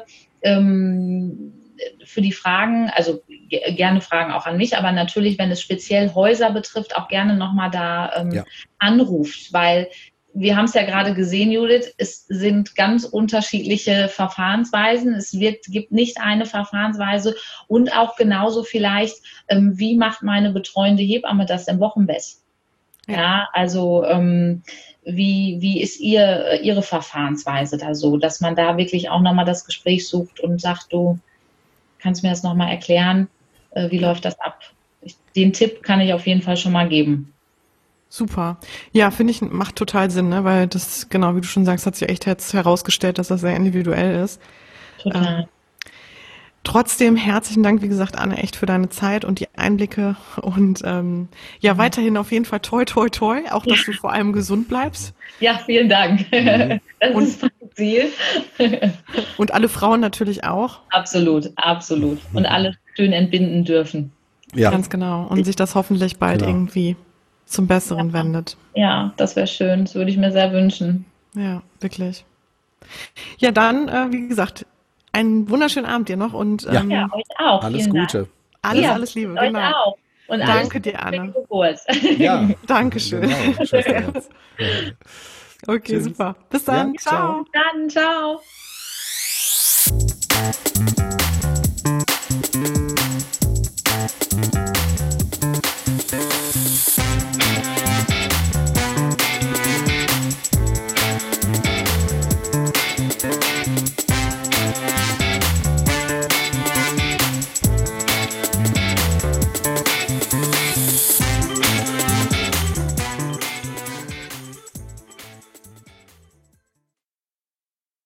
die Fragen, also gerne Fragen auch an mich, aber natürlich, wenn es speziell Häuser betrifft, auch gerne nochmal da anruft, weil wir haben es ja gerade gesehen, Judith, es sind ganz unterschiedliche Verfahrensweisen. Es gibt nicht eine Verfahrensweise und auch genauso vielleicht, wie macht meine betreuende Hebamme das im Wochenbett? Ja, also wie ist ihre Verfahrensweise da so, dass man da wirklich auch nochmal das Gespräch sucht und sagt, du kannst mir das nochmal erklären, wie läuft das ab? Den Tipp kann ich auf jeden Fall schon mal geben. Super. Ja, finde ich, macht total Sinn, ne? Weil das, genau, wie du schon sagst, hat sich echt jetzt herausgestellt, dass das sehr individuell ist. Total. Trotzdem herzlichen Dank, wie gesagt, Anne, echt für deine Zeit und die Einblicke und weiterhin auf jeden Fall toi, toi, toi, auch dass du vor allem gesund bleibst. Ja, vielen Dank. Das ist mein Ziel. Und alle Frauen natürlich auch. Absolut, absolut. Und alle schön entbinden dürfen. Ja. Ganz genau. Und sich das hoffentlich bald irgendwie zum Besseren wendet. Ja, das wäre schön. Das würde ich mir sehr wünschen. Ja, wirklich. Ja, dann, wie gesagt, einen wunderschönen Abend dir noch und euch auch. Alles Gute. Alles Liebe, genau. Euch auch. Und danke dir, Anne. Ja, Dankeschön. Genau. Okay, tschüss. Super. Bis dann. Ja, ciao. Dann, ciao.